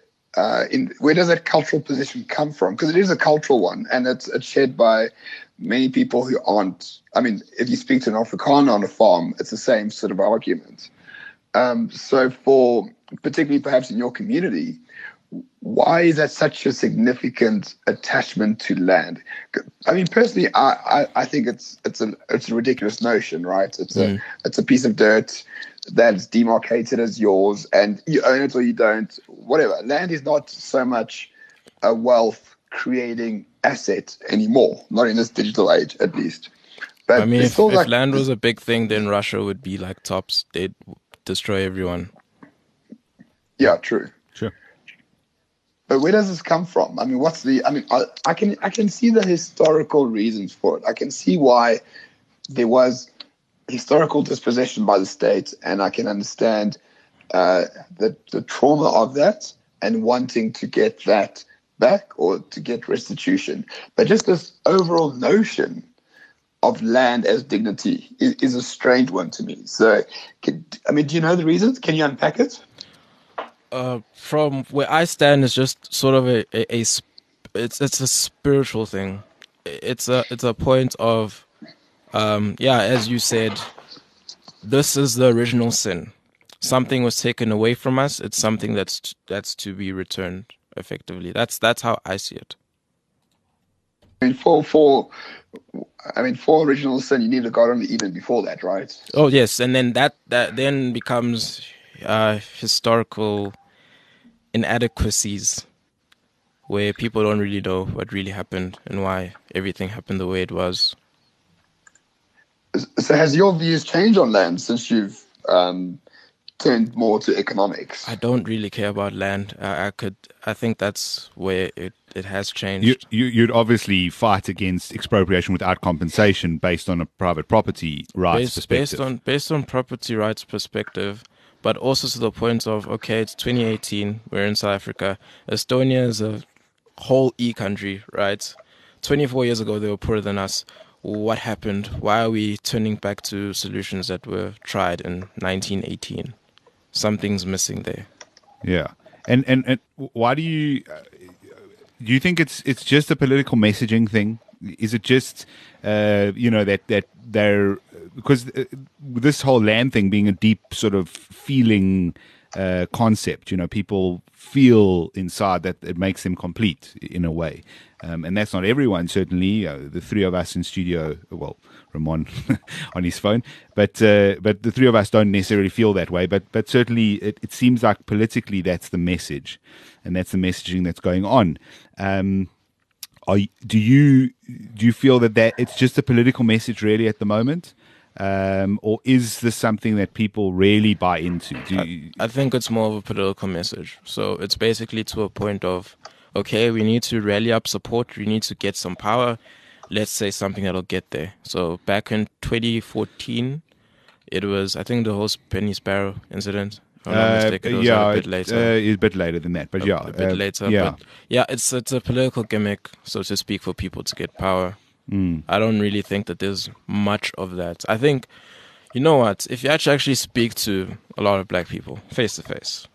position come from? Because it is a cultural one, and it's shared by many people who aren't. I mean, if you speak to an Afrikaner on a farm, it's the same sort of argument. So for particularly perhaps in your community, why is that such a significant attachment to land? I mean, personally, I think it's a ridiculous notion, right? It's a piece of dirt that's demarcated as yours, and you own it or you don't, whatever. Land is not so much a wealth creating asset anymore, not in this digital age, at least. But I mean, if land was a big thing, then Russia would be like tops. They'd destroy everyone. Yeah, true. Sure. But where does this come from? I mean, I can see the historical reasons for it. I can see why there was historical dispossession by the state, and I can understand the trauma of that and wanting to get that back or to get restitution. But just this overall notion of land as dignity is a strange one to me. So, do you know the reasons? Can you unpack it? From where I stand, it's just sort of it's a spiritual thing. It's a point of, as you said, this is the original sin. Something was taken away from us. It's something that's to be returned effectively. That's how I see it. I mean, for original sin, you need to God only even before that, right? Oh yes, and then that then becomes historical inadequacies where people don't really know what really happened and why everything happened the way it was. So has your views changed on land since you've turned more to economics? I don't really care about land. I think that's where it has changed. You'd obviously fight against expropriation without compensation based on a private property rights perspective. Based on property rights perspective, but also to the point of, okay, it's 2018, we're in South Africa. Estonia is a whole country, right? 24 years ago, they were poorer than us. What happened? Why are we turning back to solutions that were tried in 1918? Something's missing there. Yeah. And why do you think it's just a political messaging thing? Is it just that they're, because this whole land thing being a deep sort of feeling concept. People feel inside that it makes them complete in a way. And that's not everyone, certainly. The three of us in studio, well, Ramon on his phone, but the three of us don't necessarily feel that way. But certainly it seems like politically that's the message, and that's the messaging that's going on. Do you feel that it's just a political message really at the moment? Or is this something that people really buy into? I think it's more of a political message. So it's basically to a point of, okay, we need to rally up support. We need to get some power. Let's say something that'll get there. So back in 2014, it was, I think, the whole Penny Sparrow incident. If I'm not mistaken, it was a bit later. It's a bit later than that, but a bit later. Yeah, but yeah, it's a political gimmick, so to speak, for people to get power. I don't really think that there's much of that. I think, you know what, if you actually speak to a lot of black people face to face,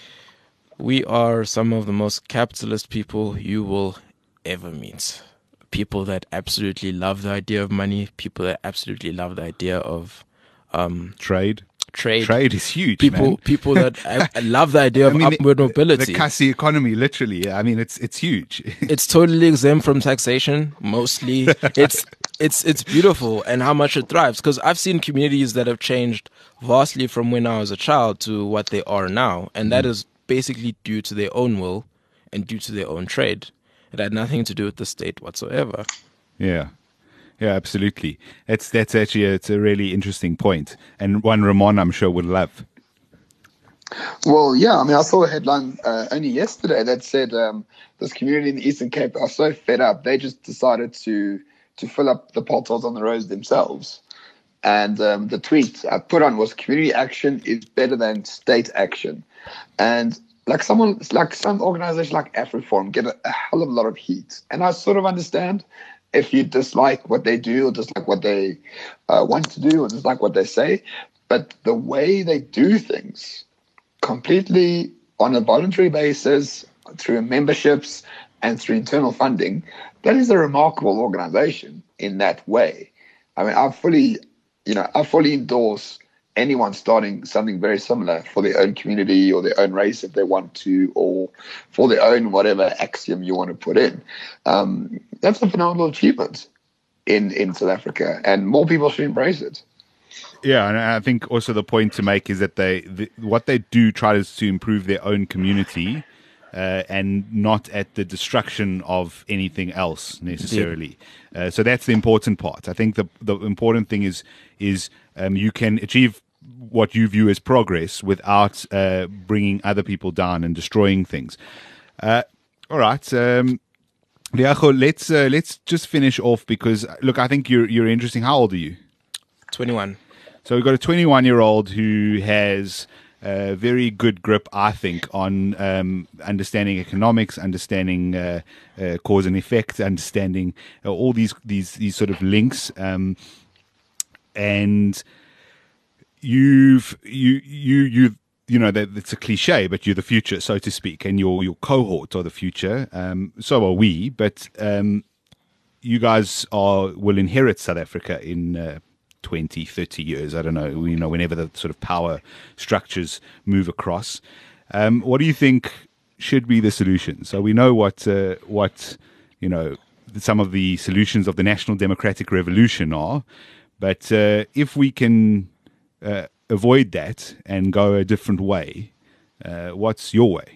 we are some of the most capitalist people you will ever meet. People that absolutely love the idea of money, people that absolutely love the idea of trade. Trade is huge. People that love the idea of upward mobility. The Kasi economy, literally. I mean, it's huge. It's totally exempt from taxation. Mostly, it's beautiful, and how much it thrives. Because I've seen communities that have changed vastly from when I was a child to what they are now, and that is basically due to their own will and due to their own trade. It had nothing to do with the state whatsoever. Yeah. Yeah, absolutely. That's actually it's a really interesting point, and one Ramon I'm sure would love. Well, yeah, I mean, I saw a headline only yesterday that said this community in the Eastern Cape are so fed up they just decided to fill up the potholes on the roads themselves. And the tweet I put on was community action is better than state action, and some organization like AfriForum get a hell of a lot of heat, and I sort of understand. If you dislike what they do or dislike what they want to do or dislike what they say, but the way they do things completely on a voluntary basis through memberships and through internal funding, that is a remarkable organization in that way. I mean, I fully endorse anyone starting something very similar for their own community or their own race if they want to, or for their own whatever axiom you want to put in. That's a phenomenal achievement in South Africa, and more people should embrace it. Yeah, and I think also the point to make is that what they do try to improve their own community and not at the destruction of anything else necessarily. So that's the important part. I think the important thing is you can achieve what you view as progress without bringing other people down and destroying things. All right, Liacho, let's just finish off because look, I think you're interesting. How old are you? 21. So we've got a 21-year-old who has a very good grip, I think, on understanding economics, understanding cause and effect, understanding all these sort of links, and you know that it's a cliche, but you're the future, so to speak, and your cohort are the future. So are we, but you guys will inherit South Africa in 20, 30 years. I don't know. Whenever the sort of power structures move across, what do you think should be the solution? So we know what some of the solutions of the National Democratic Revolution are, but if we can avoid that and go a different way, what's your way?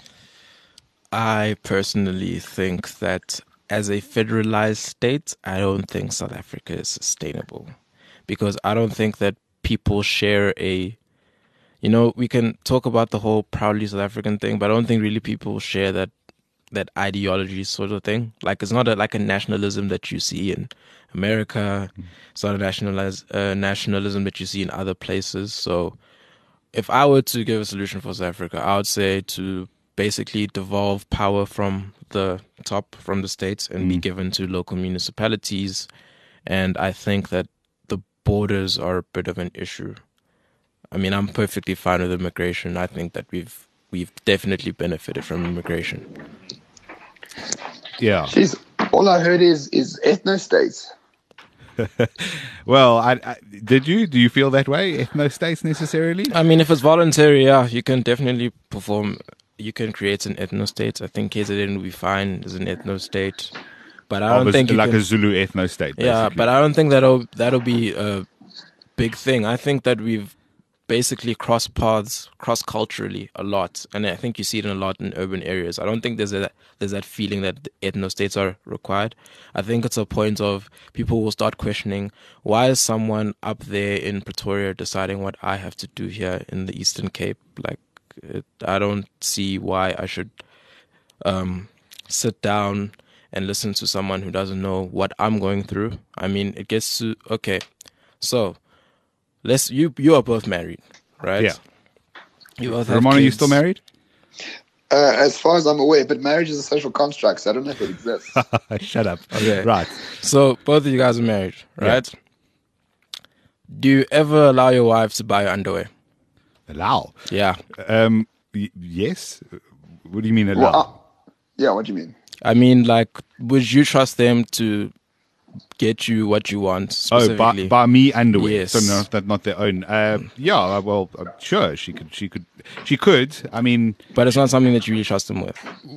I personally think that as a federalized state, I don't think South Africa is sustainable, because I don't think that people share we can talk about the whole proudly South African thing, but I don't think really people share that ideology sort of thing. Like, it's not like a nationalism that you see in America. It's not a nationalism that you see in other places. So if I were to give a solution for South Africa, I would say to basically devolve power from the top, from the states, and be given to local municipalities. And I think that the borders are a bit of an issue. I mean, I'm perfectly fine with immigration. I think that we've definitely benefited from immigration. Yeah. Jeez, all I heard is ethno states. Well, do you feel that way? Ethno states necessarily? I mean, if it's voluntary, yeah, you can definitely perform. You can create an ethno state. I think KZN will be fine as an ethno state, but I don't think you like can, a Zulu ethno state. yeah, Basically. but I don't think that'll be a big thing. I think that we've basically crossed paths cross culturally a lot, and I think you see it a lot in urban areas. I don't think there's that feeling that the ethno states are required. I think it's a point of people will start questioning, why is someone up there in Pretoria deciding what I have to do here in the Eastern Cape? Like, I don't see why I should sit down and listen to someone who doesn't know what I'm going through. I mean, it gets to, okay, so you are both married, right? Yeah. You both have Ramon, are you kids. still married? As far as I'm aware, but marriage is a social construct, so I don't know if it exists. Shut up. Okay. Right. So both of you guys are married, right? Do you ever allow your wife to buy your underwear? Allow. Yeah. Yes. What do you mean allow? Well, yeah, what do you mean? I mean, like, would you trust them to get you what you want specifically? Buy me underwear. Yes. So not their own. Yeah. Well, sure. She could. I mean, But it's not something that you really trust them with.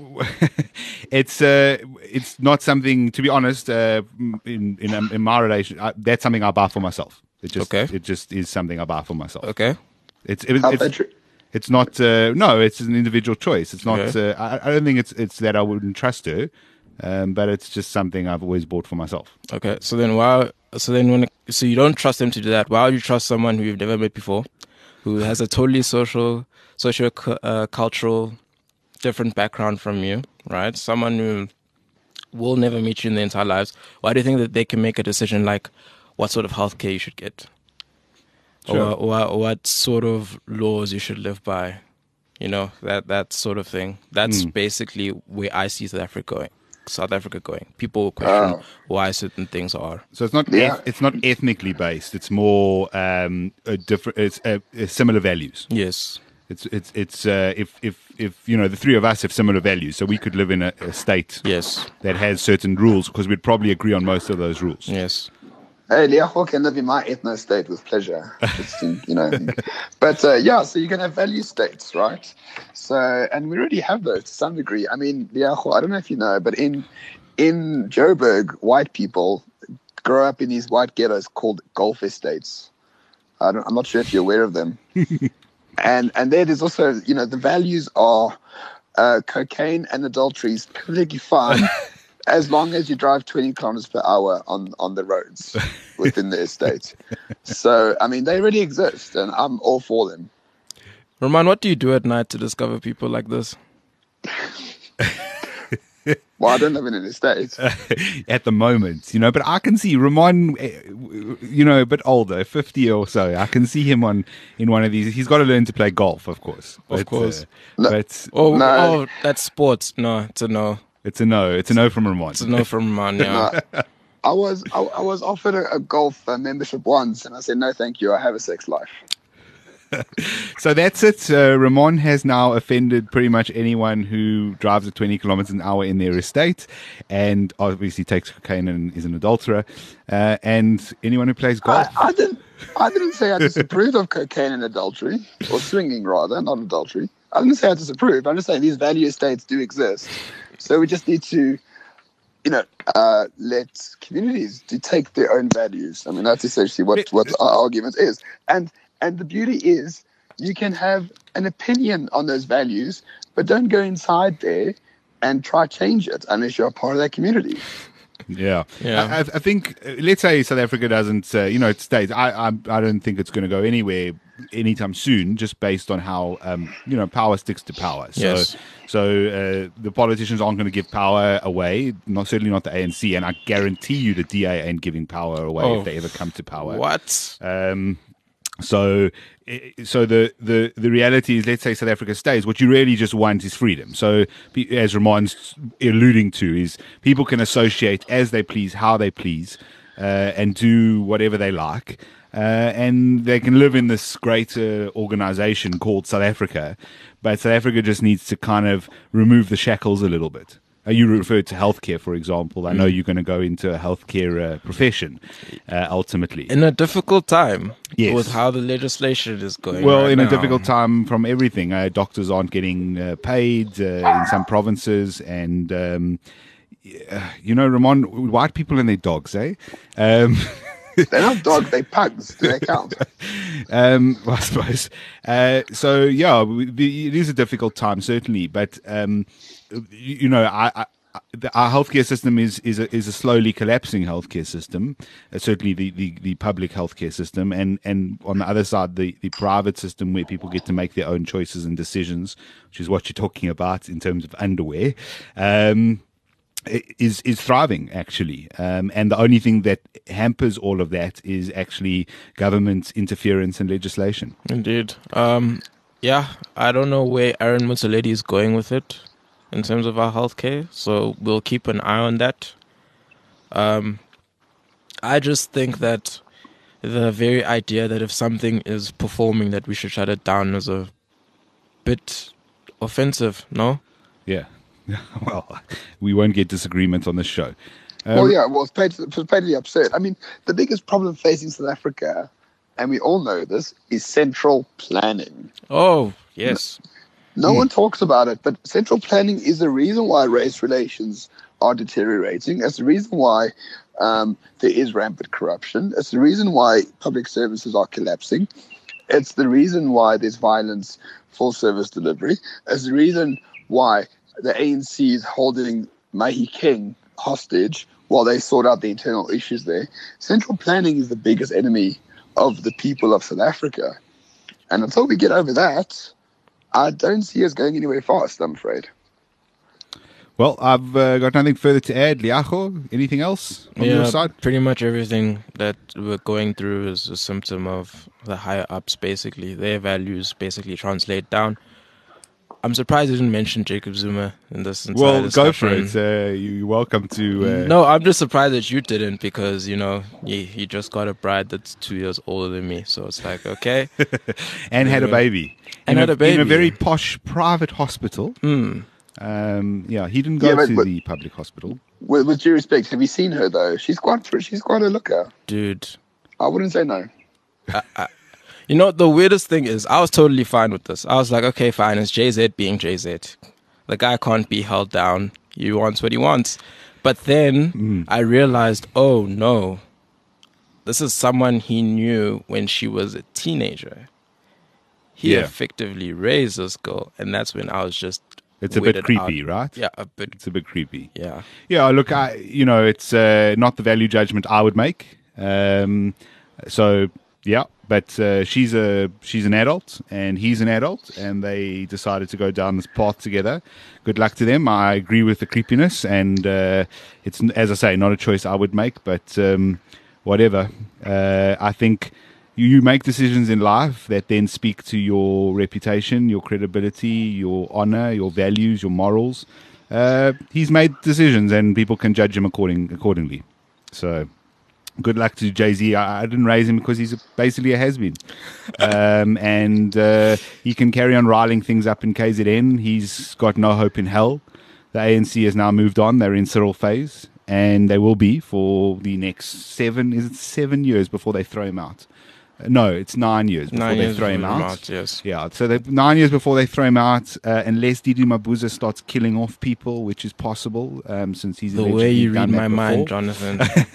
it's not something. To be honest, in my relation, that's something I buy for myself. It just is something I buy for myself. Okay. It's not. No, it's an individual choice. It's not. Okay. I don't think it's that I wouldn't trust her, but it's just something I've always bought for myself. Okay. So you don't trust them to do that. Why would you trust someone who you've never met before, who has a totally cultural, different background from you, right? Someone who will never meet you in their entire lives. Why do you think that they can make a decision like what sort of healthcare you should get? Sure. Or what sort of laws you should live by? You know, that sort of thing. That's basically where I see South Africa going. People question why certain things are. So it's not. Yeah. It's not ethnically based. It's more a different. It's similar values. Yes. It's if you know the three of us have similar values, so we could live in a state Yes. that has certain rules because we'd probably agree on most of those rules. Yes. Hey, Liaho can live in my ethno state with pleasure. Just to, But yeah, so you can have value states, right? So, and we already have those to some degree. I mean, Liaho, I don't know if you know, but in Joburg, white people grow up in these white ghettos called golf estates. I'm not sure if you're aware of them. And there is also, the values are cocaine and adultery is perfectly fine. As long as you drive 20 kilometers per hour on the roads within the estate. So, I mean, they really exist, and I'm all for them. Roman, what do you do at night to discover people like this? Well, I don't live in an estate. At the moment, but I can see Ramon, a bit older, 50 or so. I can see him in one of these. He's got to learn to play golf, of course. Of course. But No. That's sports. No, it's a no. It's a no. It's a no from Ramon. It's a no from Roman, yeah. I was offered a golf membership once, and I said, no, thank you. I have a sex life. So that's it. Ramon has now offended pretty much anyone who drives at 20 kilometers an hour in their estate and obviously takes cocaine and is an adulterer. And anyone who plays golf. I didn't say I disapproved of cocaine and adultery, or swinging rather, not adultery. I didn't say I disapprove. I'm just saying these value estates do exist. So we just need to, let communities to take their own values. I mean, that's essentially what our argument is. And the beauty is you can have an opinion on those values, but don't go inside there and try change it unless you're a part of that community. Yeah. Yeah. I think, let's say South Africa doesn't, it stays. I don't think it's going to go anywhere anytime soon, just based on how, power sticks to power. Yes. So the politicians aren't going to give power away, certainly not the ANC, and I guarantee you the DA ain't giving power away if they ever come to power. What? So the reality is, let's say South Africa stays, what you really just want is freedom. So as Ramon's alluding to, is people can associate as they please, how they please, and do whatever they like. And they can live in this greater organization called South Africa. But South Africa just needs to kind of remove the shackles a little bit. You referred to healthcare, for example. I know you're going to go into a healthcare profession ultimately. In a difficult time Yes. with how the legislation is going. Well, right in now. a difficult time from everything. Doctors aren't getting paid in some provinces. And, Ramon, white people and their dogs, eh? They're not dogs, they're pugs. Do they count? Well, I suppose. So, yeah, it is a difficult time, certainly. But, our healthcare system is a slowly collapsing healthcare system. Certainly, the public healthcare system, and on the other side, the private system where people get to make their own choices and decisions, which is what you're talking about in terms of underwear. Is thriving actually, and the only thing that hampers all of that is actually government interference and legislation. Indeed. Yeah, I don't know where Aaron Motsoaledi is going with it in terms of our healthcare, so we'll keep an eye on that. I just think that the very idea that if something is performing that we should shut it down is a bit offensive, no? Yeah. Well, we won't get disagreement on this show. It's patently absurd. I mean, the biggest problem facing South Africa, and we all know this, is central planning. Oh, yes. No one talks about it, but central planning is the reason why race relations are deteriorating. It's the reason why there is rampant corruption. It's the reason why public services are collapsing. It's the reason why there's violence, full service delivery. It's the reason why the ANC is holding Mahi King hostage while they sort out the internal issues there. Central planning is the biggest enemy of the people of South Africa. And until we get over that, I don't see us going anywhere fast, I'm afraid. Well, I've got nothing further to add. Liacho, anything else on your side? Pretty much everything that we're going through is a symptom of the higher ups, basically. Their values basically translate down. I'm surprised you didn't mention Jacob Zuma in this entire discussion. Go for it. You're welcome to... No, I'm just surprised that you didn't because, he just got a bride that's 2 years older than me. So it's like, okay. And had a baby. In a very posh private hospital. He didn't go to the public hospital. With due respect, have you seen her, though? She's quite a looker. Dude. I wouldn't say no. The weirdest thing is I was totally fine with this. I was like, okay, fine. It's JZ being JZ. The guy can't be held down. He wants what he wants. But then I realized, oh, no. This is someone he knew when she was a teenager. He effectively raised this girl. And that's when I was just... It's a bit creepy, right? Yeah, a bit. It's a bit creepy. Yeah. Yeah, look, it's not the value judgment I would make. But she's an adult and he's an adult, and they decided to go down this path together. Good luck to them. I agree with the creepiness, and it's, as I say, not a choice I would make, but whatever. I think you make decisions in life that then speak to your reputation, your credibility, your honor, your values, your morals. He's made decisions, and people can judge him accordingly. So... good luck to Jay-Z. I didn't raise him because he's basically a has-been. And he can carry on riling things up in KZN. He's got no hope in hell. The ANC has now moved on. They're in Cyril phase, and they will be for the next 7 years before they throw him out. No, it's 9 years before they throw him out. Yes. Yeah, so 9 years before they throw him out, unless Didi Mabuza starts killing off people, which is possible, since he's the way you read my mind, Jonathan.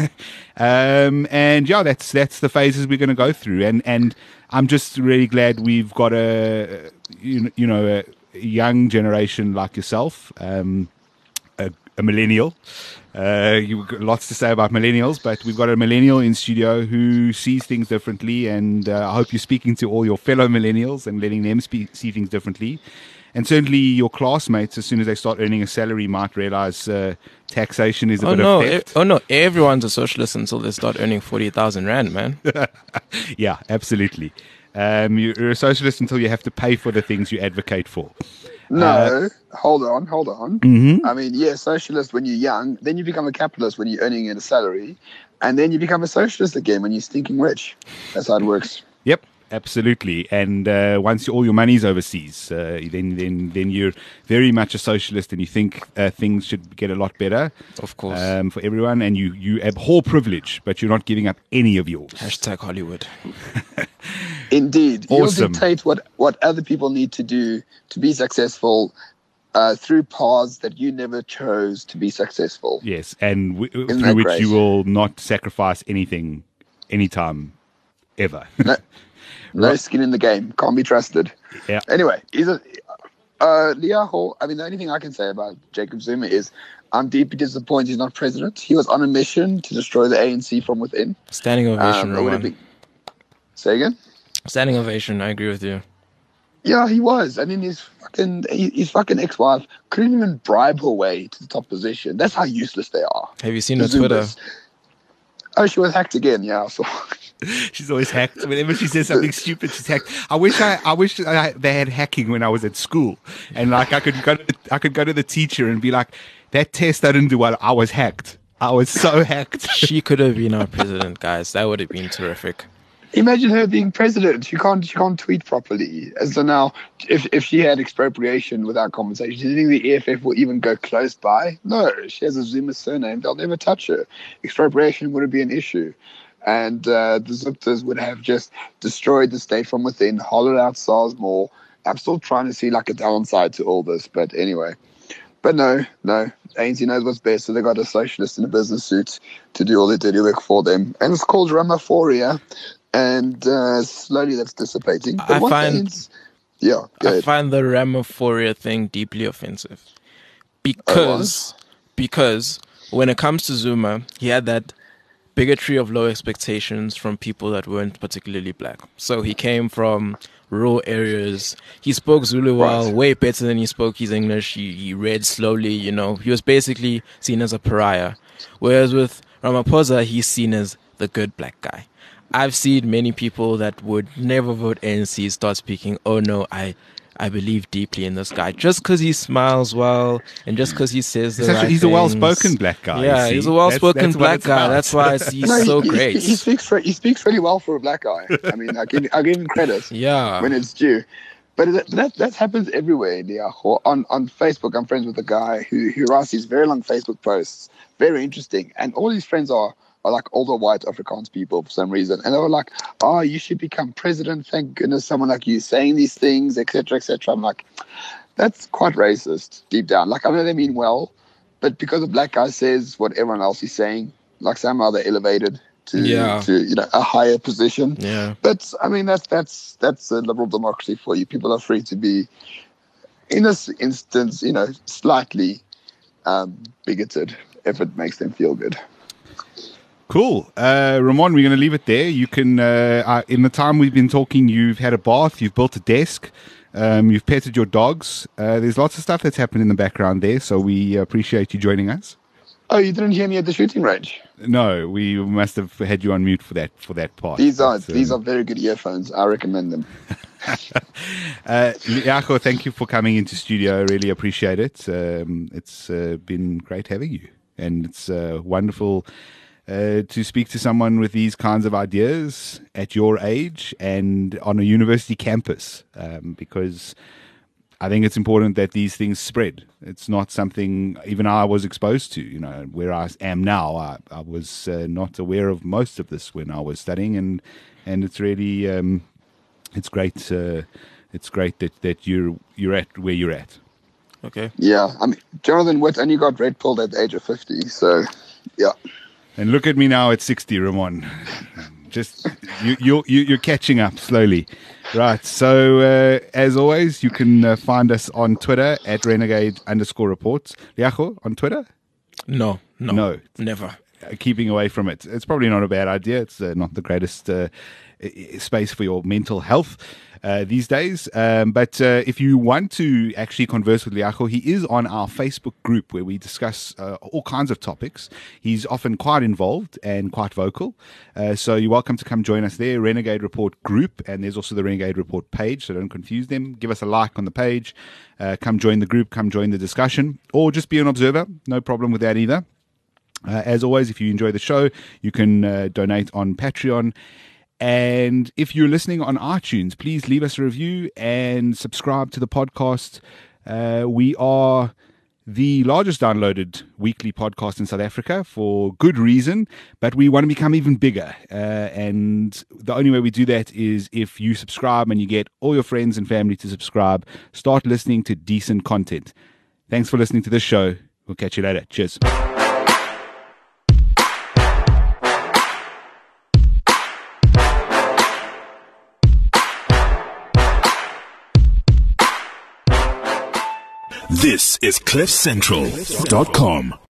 That's the phases we're going to go through, and I'm just really glad we've got a young generation like yourself, a millennial. You've got lots to say about millennials, but we've got a millennial in studio who sees things differently, and I hope you're speaking to all your fellow millennials and letting them see things differently. And certainly your classmates, as soon as they start earning a salary, might realize taxation is a bit of theft. Everyone's a socialist until they start earning 40,000 Rand, man. Yeah, absolutely. You're a socialist until you have to pay for the things you advocate for. No, hold on. Mm-hmm. I mean, socialist when you're young, then you become a capitalist when you're earning a salary, and then you become a socialist again when you're stinking rich. That's how it works. Yep, Absolutely, and once all your money's overseas, then you're very much a socialist, and you think things should get a lot better, Of course. for everyone. And you abhor privilege, but you're not giving up any of yours. Hashtag Hollywood. Indeed. Awesome. You'll dictate what other people need to do to be successful through paths that you never chose to be successful. Yes, and that through which great? you will not sacrifice anything, anytime, ever. No skin in the game. Can't be trusted. Yeah. Anyway, Liaho, I mean, the only thing I can say about Jacob Zuma is I'm deeply disappointed he's not president. He was on a mission to destroy the ANC from within. Standing ovation, It would Roman. have been... Say again? Standing ovation. I agree with you. Yeah, he was. I mean, his fucking ex-wife couldn't even bribe her way to the top position. That's how useless they are. Have you seen The her Twitter? Zumas. Oh, she was hacked again. Yeah, so She's always hacked. Whenever she says something stupid, she's hacked. I wish they had hacking when I was at school, and like I could go to the teacher and be like, "That test I didn't do well. I was hacked. I was so hacked." She could have been our president, guys. That would have been terrific. imagine her being president. She can't tweet properly. And so now, if she had expropriation without compensation, do you think the EFF will even go close by? No, she has a Zuma surname. They'll never touch her. Expropriation wouldn't be an issue. And the Zuptas would have just destroyed the state from within, hollowed out SARS more. I'm still trying to see like a downside to all this, but anyway. But no, ANC knows what's best, so they got a socialist in a business suit to do all the dirty work for them. And it's called Ramaphoria, and slowly that's dissipating. But I once find- ANC go I ahead. find the Ramaphoria thing deeply offensive because when it comes to Zuma, he had that bigotry of low expectations from people that weren't particularly black. So he came from rural areas. He spoke Zulu well, Right. way better than he spoke his English. He read slowly, you know. He was basically seen as a pariah. Whereas with Ramaphosa, he's seen as the good black guy. I've seen many people that would never vote ANC start speaking, oh no, I believe deeply in this guy. Just because he smiles well and just because he says the right He's a things. well-spoken black guy. Yeah, you see. he's a well-spoken That's what black it's guy. about. That's why he's No, so he great. speaks really well for a black guy. I mean, I give him credit. Yeah. When it's due. But that happens everywhere, Liaho. On Facebook, I'm friends with a guy who writes these very long Facebook posts, very interesting. And all his friends are like older white Afrikaans people for some reason. And they were like, oh, you should become president. Thank goodness someone like you is saying these things, etc., etc. I'm like, that's quite racist deep down. Like, I know they mean well, but because a black guy says what everyone else is saying, like somehow they're elevated to a higher position. Yeah. But I mean, that's a liberal democracy for you. People are free to be, in this instance, slightly bigoted if it makes them feel good. Cool. Ramon, we're going to leave it there. You can, in the time we've been talking, you've had a bath, you've built a desk, you've petted your dogs. There's lots of stuff that's happened in the background there, so we appreciate you joining us. Oh, you didn't hear me at the shooting range? No, we must have had you on mute for that part. These are But, very good earphones. I recommend them. Liaho, thank you for coming into studio. I really appreciate it. It's been great having you, and it's wonderful to speak to someone with these kinds of ideas at your age and on a university campus, because I think it's important that these things spread. It's not something even I was exposed to. Where I am now, I was not aware of most of this when I was studying, and it's really it's great. It's great that you're at where you're at. Okay. Yeah, I mean, Jonathan Witt only got red pilled at the age of 50, so yeah. And look at me now at 60, Ramon. Just you're catching up slowly, right? So as always, you can find us on Twitter at renegade_reports. Liaho on Twitter? No. Never. Keeping away from it. It's probably not a bad idea. It's not the greatest space for your mental health these days. But if you want to actually converse with Liaho, he is on our Facebook group where we discuss all kinds of topics. He's often quite involved and quite vocal. So you're welcome to come join us there, Renegade Report group. And there's also the Renegade Report page, so don't confuse them. Give us a like on the page. Come join the group, come join the discussion, or just be an observer. No problem with that either. As always, if you enjoy the show, you can donate on Patreon. And if you're listening on iTunes, please leave us a review and subscribe to the podcast. We are the largest downloaded weekly podcast in South Africa for good reason, but we want to become even bigger. And the only way we do that is if you subscribe and you get all your friends and family to subscribe. Start listening to decent content. Thanks for listening to this show. We'll catch you later. Cheers. This is CliffCentral.com.